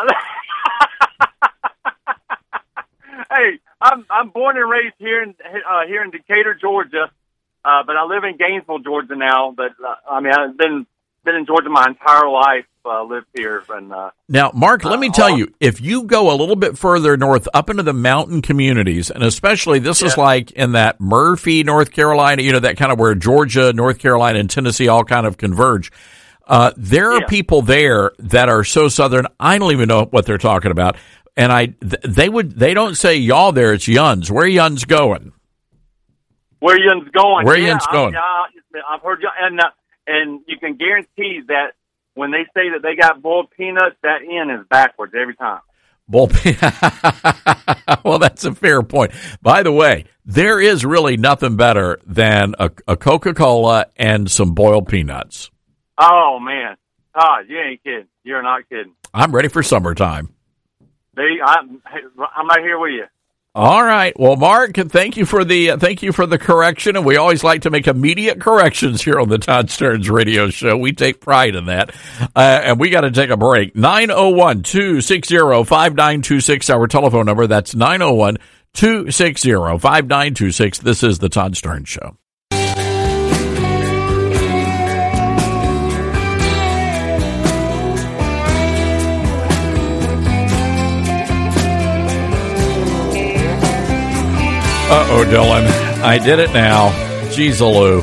Hey, I'm born and raised here in Decatur, Georgia, but I live in Gainesville, Georgia now. But I've been in Georgia my entire life. Lived here, and now, Mark, let me tell you, if you go a little bit further north, up into the mountain communities, and especially this is like in that Murphy, North Carolina, that kind of where Georgia, North Carolina, and Tennessee all kind of converge. There are people there that are so southern, I don't even know what they're talking about. And they don't say y'all there, it's yuns. Where yuns going? Where yuns going? Where yuns going? I've heard you, and you can guarantee that when they say that they got boiled peanuts, that N is backwards every time. Well, that's a fair point. By the way, there is really nothing better than a Coca-Cola and some boiled peanuts. Oh, man. You ain't kidding. You're not kidding. I'm ready for summertime. I'm right here with you. All right. Well, Mark, thank you for the correction, and we always like to make immediate corrections here on the Todd Stearns Radio Show. We take pride in that, and we got to take a break. 901-260-5926, our telephone number. That's 901-260-5926. This is the Todd Stearns Show. Uh-oh, Dylan. I did it now. Jeez-a-loo.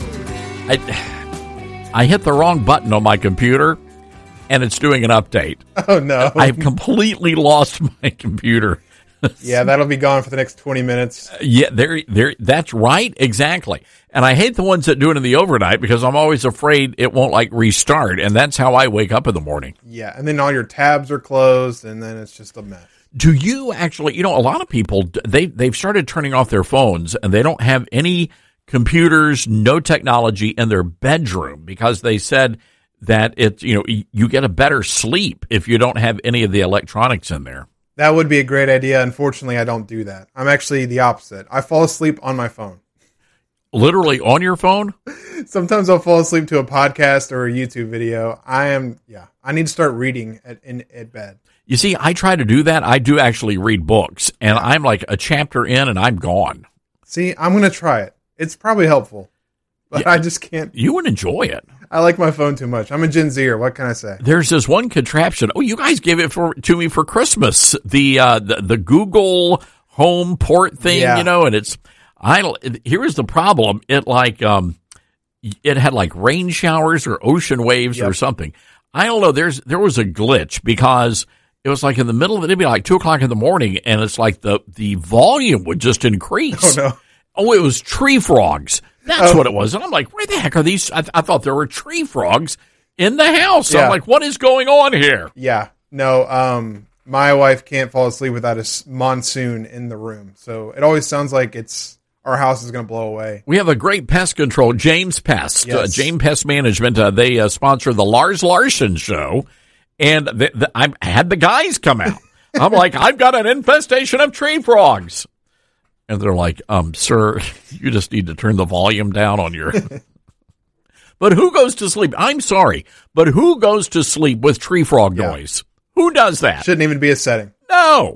I hit the wrong button on my computer, and it's doing an update. Oh, no. I've completely lost my computer. Yeah, that'll be gone for the next 20 minutes. Yeah, that's right. Exactly. And I hate the ones that do it in the overnight because I'm always afraid it won't, restart, and that's how I wake up in the morning. Yeah, and then all your tabs are closed, and then it's just a mess. Do you actually, a lot of people, they've started turning off their phones and they don't have any computers, no technology in their bedroom because they said that you get a better sleep if you don't have any of the electronics in there. That would be a great idea. Unfortunately, I don't do that. I'm actually the opposite. I fall asleep on my phone. Literally on your phone? Sometimes I'll fall asleep to a podcast or a YouTube video. I need to start reading at bed. You see, I try to do that. I do actually read books, and I'm like a chapter in, and I'm gone. See, I'm going to try it. It's probably helpful, but I just can't. You would enjoy it. I like my phone too much. I'm a Gen Zer. What can I say? There's this one contraption. Oh, you guys gave it to me for Christmas. The Google Home Port thing, and it's. Here's the problem. It had rain showers or ocean waves or something. I don't know. There was a glitch because it was in the middle of it. It'd be 2:00 in the morning, and it's the volume would just increase. Oh, no. Oh, it was tree frogs. That's what it was. And I'm like, where the heck are these? I thought there were tree frogs in the house. Yeah. I'm like, what is going on here? Yeah. No, my wife can't fall asleep without a monsoon in the room. So it always sounds like our house is going to blow away. We have a great pest control, James Pest, yes. James Pest Management. They sponsor the Lars Larson Show, and I had the guys come out. I'm like, I've got an infestation of tree frogs. And they're like, sir, you just need to turn the volume down on your... But who goes to sleep? I'm sorry, but who goes to sleep with tree frog noise? Who does that? Shouldn't even be a setting. No.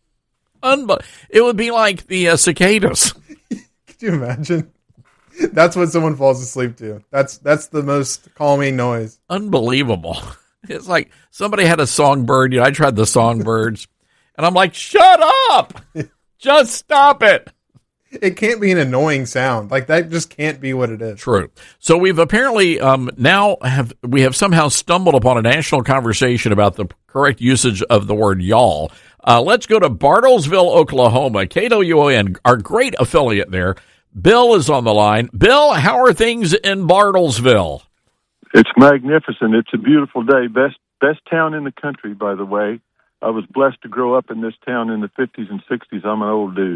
It would be like the cicadas. Could you imagine? That's what someone falls asleep to. That's the most calming noise. Unbelievable. It's like somebody had a songbird. I tried the songbirds, and I'm like, shut up. Just stop it. It can't be an annoying sound. That just can't be what it is. True. So we've apparently we have somehow stumbled upon a national conversation about the correct usage of the word y'all. Let's go to Bartlesville, Oklahoma. KWON, our great affiliate there. Bill is on the line. Bill, how are things in Bartlesville? It's magnificent. It's a beautiful day. Best town in the country, by the way. I was blessed to grow up in this town in the 50s and 60s. I'm an old dude.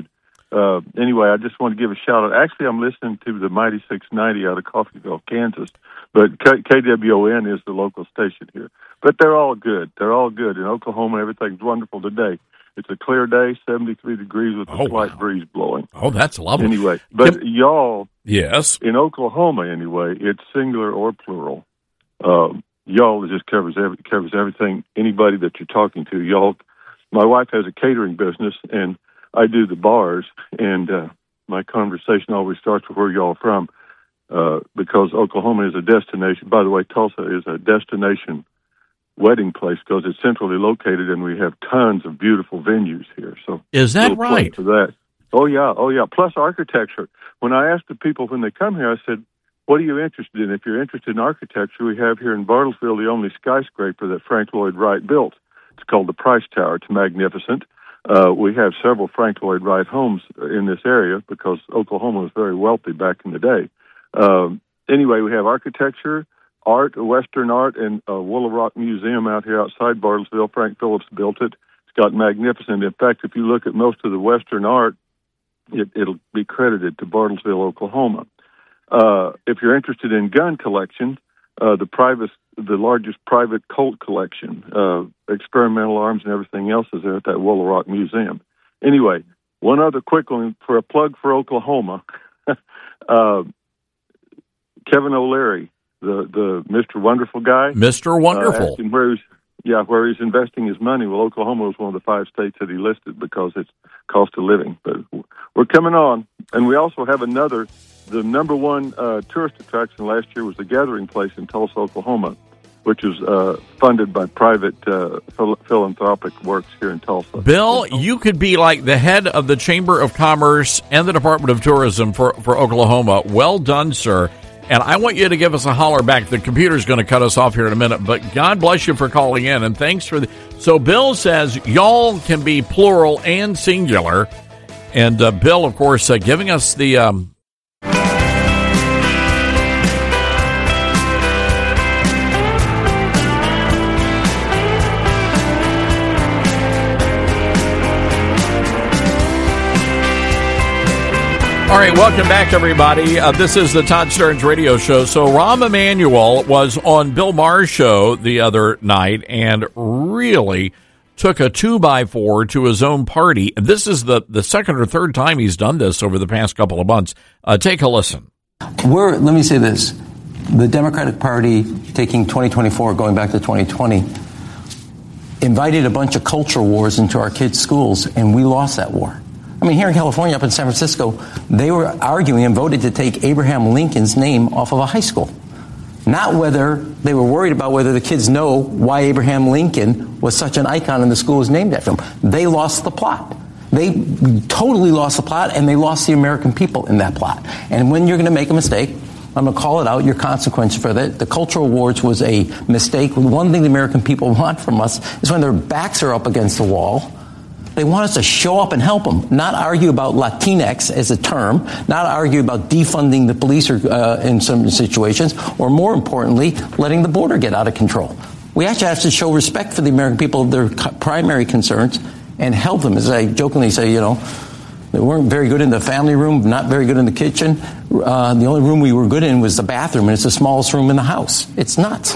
Anyway, I just want to give a shout out. Actually, I'm listening to the Mighty 690 out of Coffeyville, Kansas, but KWON is the local station here. But they're all good. They're all good. In Oklahoma, everything's wonderful today. It's a clear day, 73 degrees with a slight breeze blowing. Oh, that's lovely. Anyway, but y'all, yes, in Oklahoma anyway, it's singular or plural. Y'all just covers everything. Anybody that you're talking to, y'all. My wife has a catering business, and I do the bars, and my conversation always starts with where y'all are from, because Oklahoma is a destination. By the way, Tulsa is a destination wedding place because it's centrally located, and we have tons of beautiful venues here. So is that right? For that. Oh yeah. Plus architecture. When I ask the people when they come here, I said, "What are you interested in?" If you're interested in architecture, we have here in Bartlesville the only skyscraper that Frank Lloyd Wright built. It's called the Price Tower. It's magnificent. We have several Frank Lloyd Wright homes in this area because Oklahoma was very wealthy back in the day. Anyway, we have architecture, art, Western art, and Willow Rock Museum out here outside Bartlesville. Frank Phillips built it. It's got magnificent. In fact, if you look at most of the Western art, it'll be credited to Bartlesville, Oklahoma. If you're interested in gun collection, the largest private Colt collection, experimental arms and everything else is there at that Willow Rock Museum. Anyway, one other quick one for a plug for Oklahoma. Kevin O'Leary, the Mr. Wonderful guy. Mr. Wonderful. Asked him where he's investing his money. Well, Oklahoma was one of the 5 states that he listed because it's cost of living. But we're coming on. And we also have the number one tourist attraction last year was the Gathering Place in Tulsa, Oklahoma, which is funded by private philanthropic works here in Tulsa. Bill, you could be like the head of the Chamber of Commerce and the Department of Tourism for Oklahoma. Well done, sir. And I want you to give us a holler back. The computer's going to cut us off here in a minute, but God bless you for calling in, and thanks for So Bill says y'all can be plural and singular. And Bill, of course, giving us the... All right, welcome back, everybody. This is the Todd Stearns Radio Show. So Rahm Emanuel was on Bill Maher's show the other night and really took a 2x4 to his own party. This is the second or third time he's done this over the past couple of months. Take a listen. Let me say this. The Democratic Party, taking 2024, going back to 2020, invited a bunch of culture wars into our kids' schools, and we lost that war. I mean, here in California, up in San Francisco, they were arguing and voted to take Abraham Lincoln's name off of a high school. Not whether they were worried about whether the kids know why Abraham Lincoln was such an icon and the school was named after him. They lost the plot. They totally lost the plot, and they lost the American people in that plot. And when you're going to make a mistake, I'm going to call it out, your consequence for that. The cultural wars was a mistake. One thing the American people want from us is when their backs are up against the wall, they want us to show up and help them, not argue about Latinx as a term, not argue about defunding the police in some situations, or more importantly, letting the border get out of control. We actually have to show respect for the American people, their primary concerns, and help them. As I jokingly say, they weren't very good in the family room, not very good in the kitchen. The only room we were good in was the bathroom, and it's the smallest room in the house. It's nuts.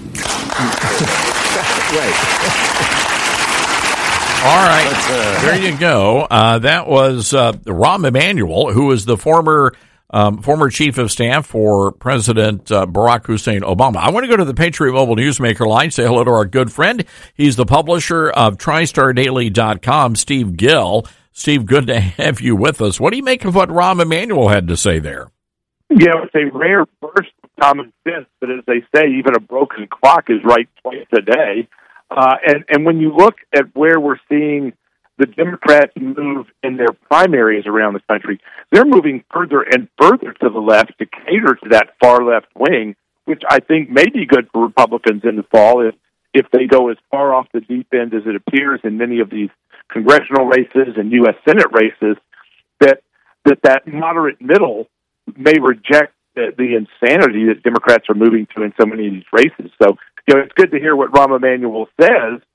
Right. All right, there you go. That was Rahm Emanuel, who is the former chief of staff for President Barack Hussein Obama. I want to go to the Patriot Mobile Newsmaker line, say hello to our good friend. He's the publisher of TriStarDaily.com, Steve Gill. Steve, good to have you with us. What do you make of what Rahm Emanuel had to say there? Yeah, it's a rare burst of common sense, but as they say, even a broken clock is right twice a day. And when you look at where we're seeing the Democrats move in their primaries around the country, they're moving further and further to the left to cater to that far left wing, which I think may be good for Republicans in the fall if they go as far off the deep end as it appears in many of these congressional races and U.S. Senate races, that moderate middle may reject the insanity that Democrats are moving to in so many of these races. So, it's good to hear what Rahm Emanuel says,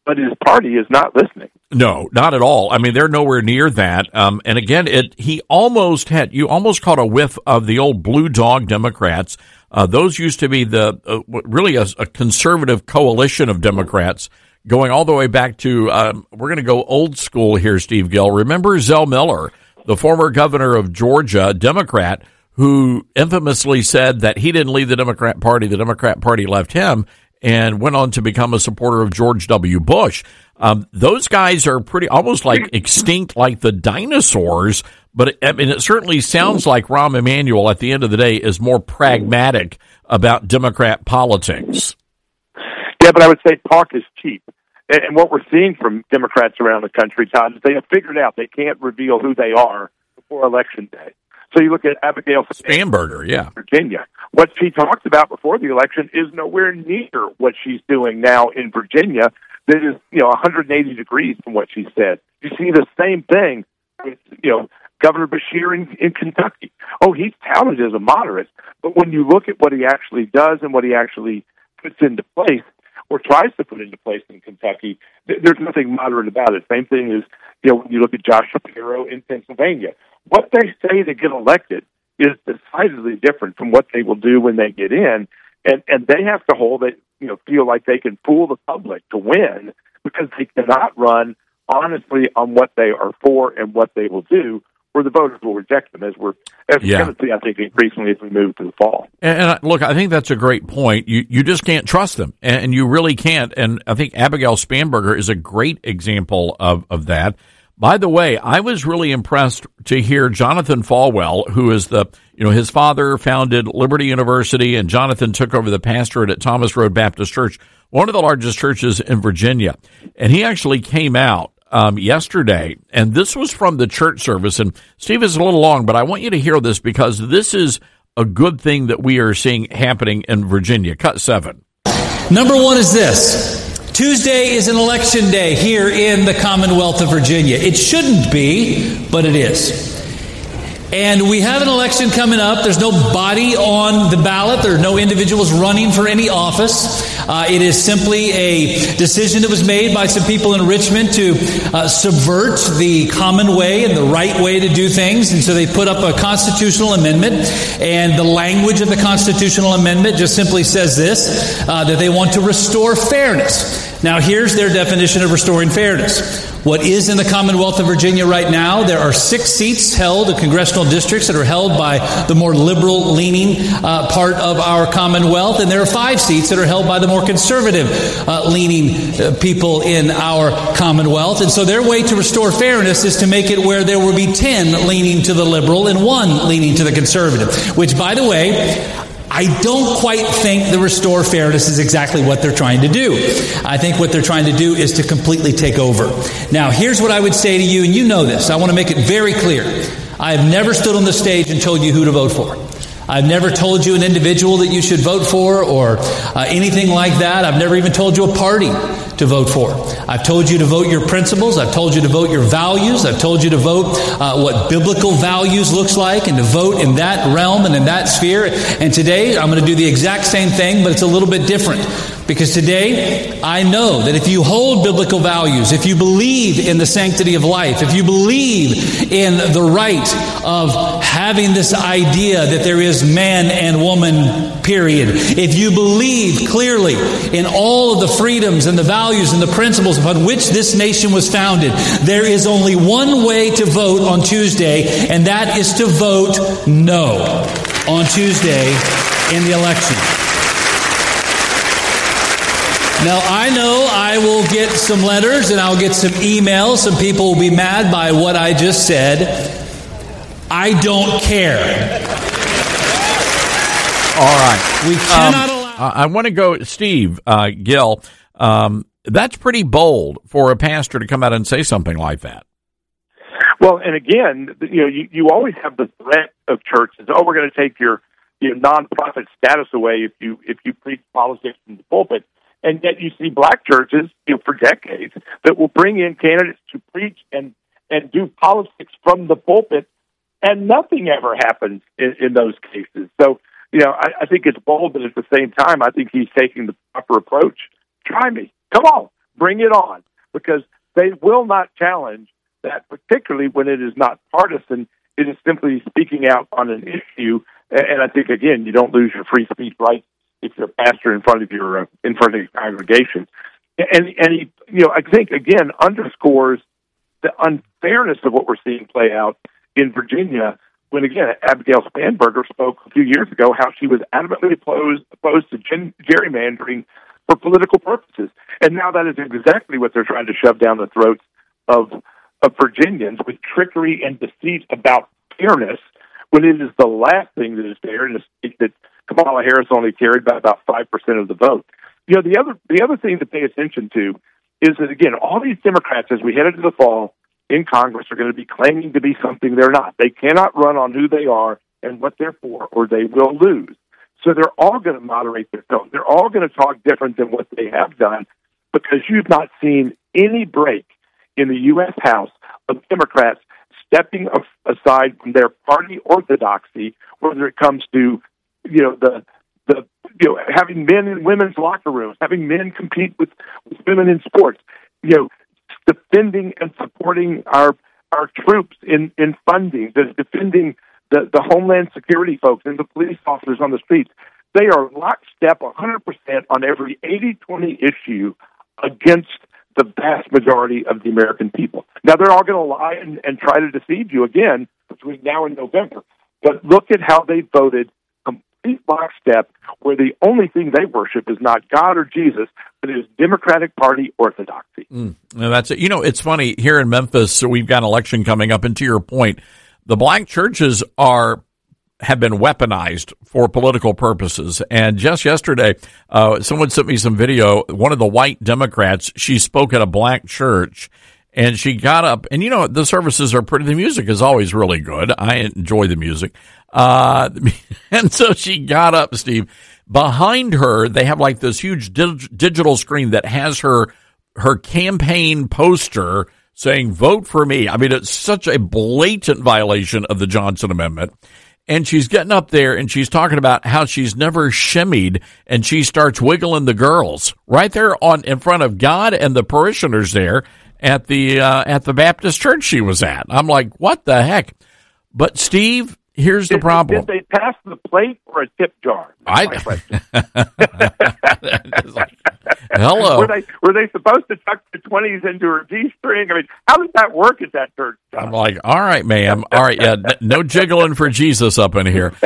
but his party is not listening. No, not at all. I mean, they're nowhere near that. And again, you almost caught a whiff of the old blue dog Democrats. Those used to be really a conservative coalition of Democrats going all the way back to, we're going to go old school here, Steve Gill. Remember Zell Miller, the former governor of Georgia, Democrat, who infamously said that he didn't leave the Democrat Party left him, and went on to become a supporter of George W. Bush. Those guys are pretty almost like extinct, like the dinosaurs. But it certainly sounds like Rahm Emanuel at the end of the day is more pragmatic about Democrat politics. Yeah, but I would say talk is cheap. And what we're seeing from Democrats around the country, Todd, is they have figured out they can't reveal who they are before Election Day. So you look at Abigail Spanberger, Virginia. What she talked about before the election is nowhere near what she's doing now in Virginia. That is, 180 degrees from what she said. You see the same thing with, Governor Beshear in Kentucky. Oh, he's touted as a moderate, but when you look at what he actually does and what he actually puts into place or tries to put into place in Kentucky, there's nothing moderate about it. Same thing is, when you look at Josh Shapiro in Pennsylvania. What they say to get elected is decidedly different from what they will do when they get in, and they have to hold it, feel like they can fool the public to win because they cannot run honestly on what they are for and what they will do, or the voters will reject them, as we're going to see, I think, increasingly as we move to the fall. And look, I think that's a great point. You just can't trust them, and you really can't. And I think Abigail Spanberger is a great example of that. By the way, I was really impressed to hear Jonathan Falwell, who is his father founded Liberty University, and Jonathan took over the pastorate at Thomas Road Baptist Church, one of the largest churches in Virginia. And he actually came out yesterday, and this was from the church service. And Steve, is a little long, but I want you to hear this because this is a good thing that we are seeing happening in Virginia. Cut 7. Number one is this. Tuesday is an election day here in the Commonwealth of Virginia. It shouldn't be, but it is. And we have an election coming up. There's no body on the ballot. There are no individuals running for any office. It is simply a decision that was made by some people in Richmond to subvert the common way and the right way to do things. And so they put up a constitutional amendment. And the language of the constitutional amendment just simply says this, that they want to restore fairness. Now, here's their definition of restoring fairness. What is in the Commonwealth of Virginia right now, there are 6 seats held in congressional districts that are held by the more liberal-leaning part of our Commonwealth, and there are 5 seats that are held by the more conservative-leaning people in our Commonwealth. And so their way to restore fairness is to make it where there will be 10 leaning to the liberal and 1 leaning to the conservative, which, by the way, I don't quite think the restore fairness is exactly what they're trying to do. I think what they're trying to do is to completely take over. Now, here's what I would say to you, and you know this. I want to make it very clear. I have never stood on the stage and told you who to vote for. I've never told you an individual that you should vote for or anything like that. I've never even told you a party to vote for. I've told you to vote your principles. I've told you to vote your values. I've told you to vote what biblical values looks like and to vote in that realm and in that sphere. And today I'm going to do the exact same thing, but it's a little bit different. Because today, I know that if you hold biblical values, if you believe in the sanctity of life, if you believe in the right of having this idea that there is man and woman, period, if you believe clearly in all of the freedoms and the values and the principles upon which this nation was founded, there is only one way to vote on Tuesday, and that is to vote no on Tuesday in the election. Now, I know I will get some letters and I'll get some emails. Some people will be mad by what I just said. I don't care. All right. We cannot allow... I want to go, Steve Gill, that's pretty bold for a pastor to come out and say something like that. Well, and again, you always have the threat of churches. Oh, we're going to take your nonprofit status away if you preach politics in the pulpit. And yet you see black churches, for decades, that will bring in candidates to preach and do politics from the pulpit, and nothing ever happens in those cases. So, I think it's bold, but at the same time, I think he's taking the proper approach. Try me. Come on. Bring it on, because they will not challenge that, particularly when it is not partisan. It is simply speaking out on an issue. And I think, again, you don't lose your free speech rights if you're a pastor in front of your congregation. And he, I think, again, underscores the unfairness of what we're seeing play out in Virginia when, again, Abigail Spanberger spoke a few years ago how she was adamantly opposed to gerrymandering for political purposes. And now that is exactly what they're trying to shove down the throats of Virginians, with trickery and deceit about fairness, when it is the last thing that is fair in a state that Kamala Harris only carried by about 5% of the vote. The other thing to pay attention to is that, again, all these Democrats, as we head into the fall in Congress, are going to be claiming to be something they're not. They cannot run on who they are and what they're for, or they will lose. So they're all going to moderate their tone. They're all going to talk different than what they have done, because you've not seen any break in the U.S. House of Democrats stepping aside from their party orthodoxy, whether it comes to, having men in women's locker rooms, having men compete with women in sports, defending and supporting our troops in funding, defending the Homeland Security folks and the police officers on the streets. They are lockstep 100% on every 80-20 issue against the vast majority of the American people. Now, they're all going to lie and try to deceive you again between now and November. But look at how they voted complete lockstep, where the only thing they worship is not God or Jesus, but it is Democratic Party orthodoxy. Now that's it. It's funny, here in Memphis, so we've got an election coming up, and to your point, the black churches have been weaponized for political purposes. And just yesterday, someone sent me some video. One of the white Democrats, she spoke at a black church, and she got up, and the services are pretty, the music is always really good. I enjoy the music. And so she got up, Steve. Behind her, they have like this huge digital screen that has her campaign poster saying, "Vote for me." I mean, it's such a blatant violation of the Johnson Amendment. And she's getting up there and she's talking about how she's never shimmied, and she starts wiggling the girls right there in front of God and the parishioners there at the Baptist church she was at. I'm like, what the heck? But Steve, here's the problem. Did they pass the plate or a tip jar? Hello. Were they supposed to tuck the 20s into her G-string? I mean, how does that work at that church? I'm like, all right, ma'am. All right, yeah, no jiggling for Jesus up in here.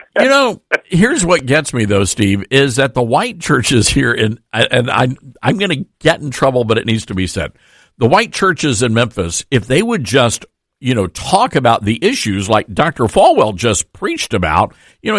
Here's what gets me, though, Steve, is that the white churches here, and I'm going to get in trouble, but it needs to be said. The white churches in Memphis, if they would just talk about the issues like Dr. Falwell just preached about,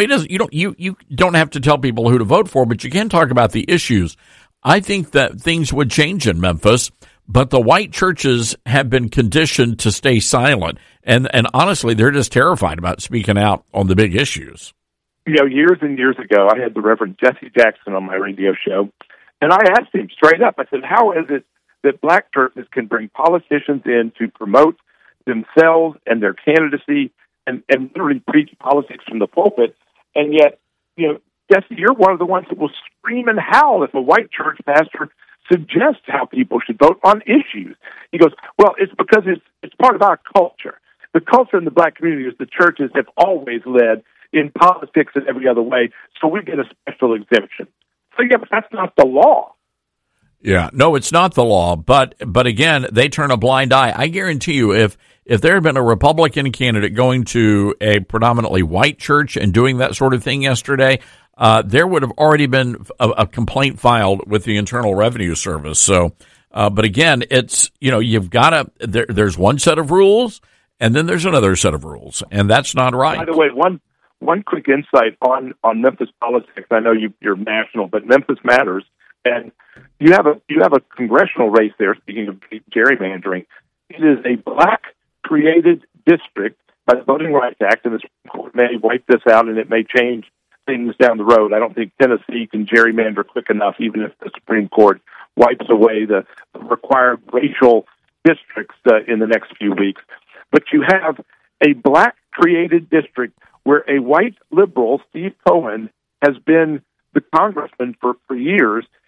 you don't have to tell people who to vote for, but you can talk about the issues. I think that things would change in Memphis, but the white churches have been conditioned to stay silent. And honestly, they're just terrified about speaking out on the big issues. Years and years ago, I had the Reverend Jesse Jackson on my radio show, and I asked him straight up, I said, how is it that black churches can bring politicians in to promote themselves and their candidacy and literally preach politics from the pulpit, and yet, Jesse, you're one of the ones that will scream and howl if a white church pastor suggests how people should vote on issues. He goes, well, it's because it's part of our culture. The culture in the black community is the churches have always led in politics and every other way, so we get a special exemption. So, yeah, but that's not the law. Yeah, no, it's not the law, but again, they turn a blind eye. I guarantee you, if there had been a Republican candidate going to a predominantly white church and doing that sort of thing yesterday, there would have already been a complaint filed with the Internal Revenue Service. So, but again, it's, you've got to, there's one set of rules, and then there's another set of rules, and that's not right. By the way, one quick insight on Memphis politics. I know you're national, but Memphis matters. And you have a congressional race there, speaking of gerrymandering. It is a black-created district by the Voting Rights Act, and the Supreme Court may wipe this out, and it may change things down the road. I don't think Tennessee can gerrymander quick enough, even if the Supreme Court wipes away the required racial districts in the next few weeks. But you have a black-created district where a white liberal, Steve Cohen, has been the congressman for years.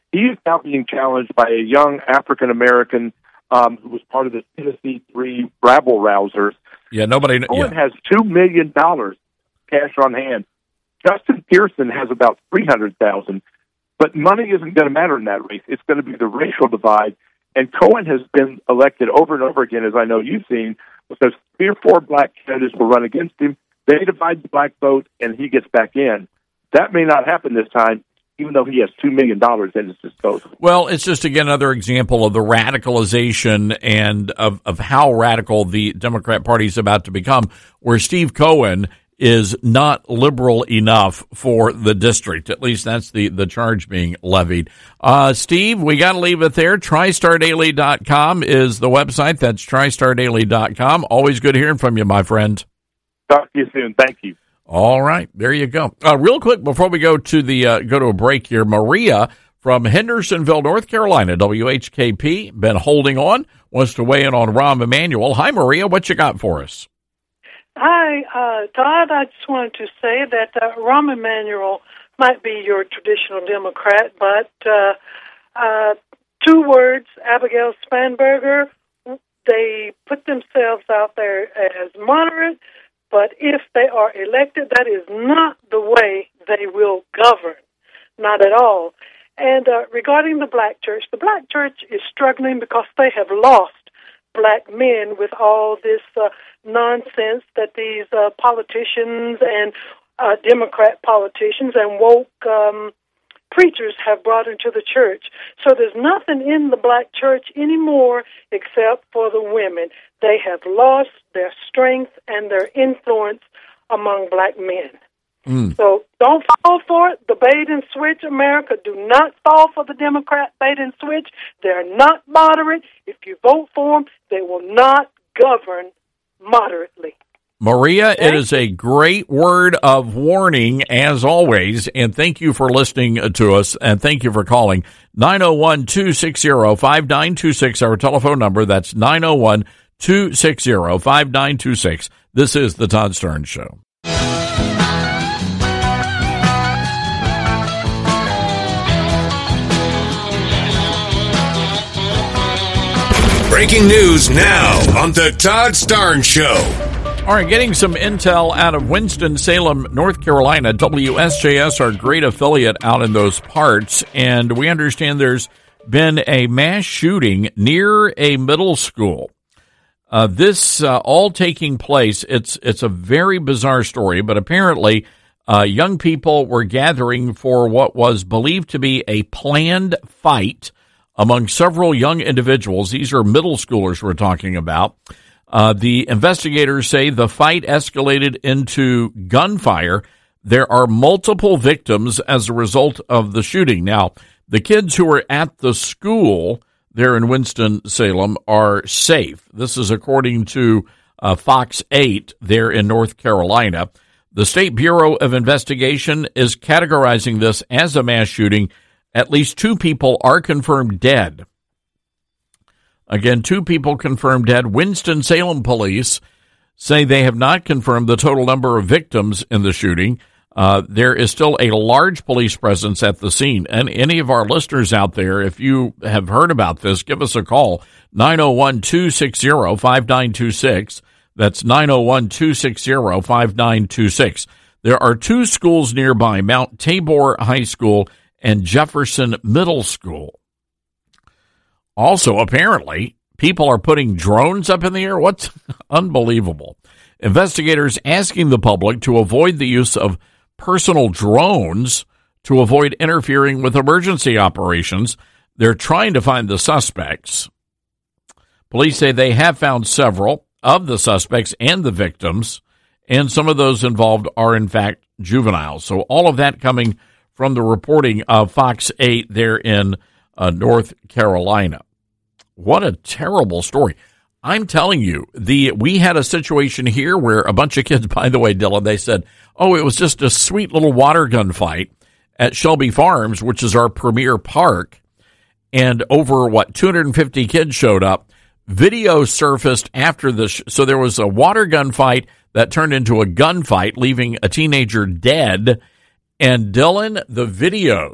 He is now being challenged by a young African American who was part of the Tennessee 3 rabble rousers. Yeah, nobody. Cohen has $2 million cash on hand. Justin Pearson has about $300,000. But money isn't going to matter in that race. It's going to be the racial divide. And Cohen has been elected over and over again, as I know you've seen, because 3 or 4 black candidates will run against him. They divide the black vote, and he gets back in. That may not happen this time, even though he has $2 million at his disposal. Well, it's just, again, another example of the radicalization and of how radical the Democrat Party is about to become, where Steve Cohen is not liberal enough for the district. At least that's the charge being levied. Steve, we got to leave it there. TriStarDaily.com is the website. That's TriStarDaily.com. Always good hearing from you, my friend. Talk to you soon. Thank you. All right, there you go. Real quick before we go to go to a break here, Maria from Hendersonville, North Carolina, WHKP, been holding on, wants to weigh in on Rahm Emanuel. Hi, Maria. What you got for us? Hi, Todd. I just wanted to say that Rahm Emanuel might be your traditional Democrat, but 2 words, Abigail Spanberger, they put themselves out there as moderate, but if they are elected, that is not the way they will govern, not at all. And regarding the black church is struggling because they have lost black men with all this nonsense that these politicians and Democrat politicians and woke preachers have brought into the church. So there's nothing in the black church anymore except for the women. They have lost their strength and their influence among black men. So don't fall for it. The bait and switch, America. Do not fall for the Democrat bait and switch. They're not moderate. If you vote for them, they will not govern moderately. Maria, it is a great word of warning, as always, and thank you for listening to us, and thank you for calling. 901-260-5926, our telephone number. That's 901-260-5926. This is The Todd Starnes Show. Breaking news now on The Todd Starnes Show. All right, getting some intel out of Winston-Salem, North Carolina. WSJS, our great affiliate out in those parts, and we understand there's been a mass shooting near a middle school. This all taking place, it's a very bizarre story, but apparently young people were gathering for what was believed to be a planned fight among several young individuals. These are middle schoolers we're talking about. The investigators say the fight escalated into gunfire. There are multiple victims as a result of the shooting. Now, the kids who were at the school there in Winston-Salem are safe. This is according to Fox 8 there in North Carolina. The State Bureau of Investigation is categorizing this as a mass shooting. At least 2 people are confirmed dead. Again, 2 people confirmed dead. Winston-Salem police say they have not confirmed the total number of victims in the shooting. There is still a large police presence at the scene. And any of our listeners out there, if you have heard about this, give us a call, 901-260-5926. That's 901-260-5926. There are 2 schools nearby, Mount Tabor High School and Jefferson Middle School. Also, apparently, people are putting drones up in the air. What's unbelievable? Investigators asking the public to avoid the use of personal drones to avoid interfering with emergency operations. They're trying to find the suspects. Police say they have found several of the suspects and the victims, and some of those involved are, in fact, juveniles. So all of that coming from the reporting of Fox 8 there in North Carolina. What a terrible story. I'm telling you, we had a situation here where a bunch of kids, by the way, Dylan, they said, oh, it was just a sweet little water gun fight at Shelby Farms, which is our premier park, and over, 250 kids showed up. Video surfaced after this, so there was a water gun fight that turned into a gunfight, leaving a teenager dead. And Dylan, the videos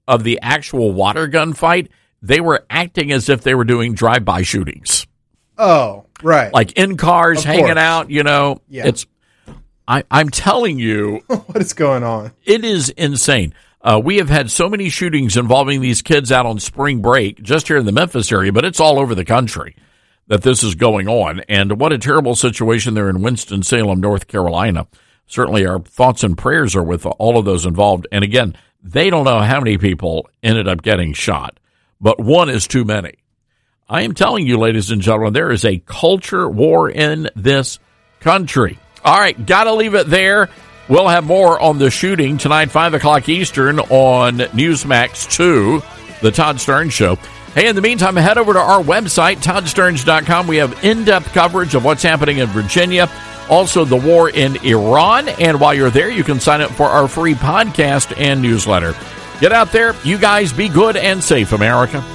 of the actual water gun fight, they were acting as if they were doing drive-by shootings. Oh, right. Like in cars, Of hanging course. out, Yeah. I'm telling you. What is going on? It is insane. We have had so many shootings involving these kids out on spring break just here in the Memphis area, but it's all over the country that this is going on. And what a terrible situation there in Winston-Salem, North Carolina. Certainly our thoughts and prayers are with all of those involved. And again, they don't know how many people ended up getting shot, but one is too many. I am telling you, ladies and gentlemen, there is a culture war in this country. All right, got to leave it there. We'll have more on the shooting tonight, 5 o'clock Eastern on Newsmax 2, The Todd Stearns Show. Hey, in the meantime, head over to our website, toddstearns.com. We have in-depth coverage of what's happening in Virginia, also the war in Iran. And while you're there, you can sign up for our free podcast and newsletter. Get out there. You guys be good and safe, America.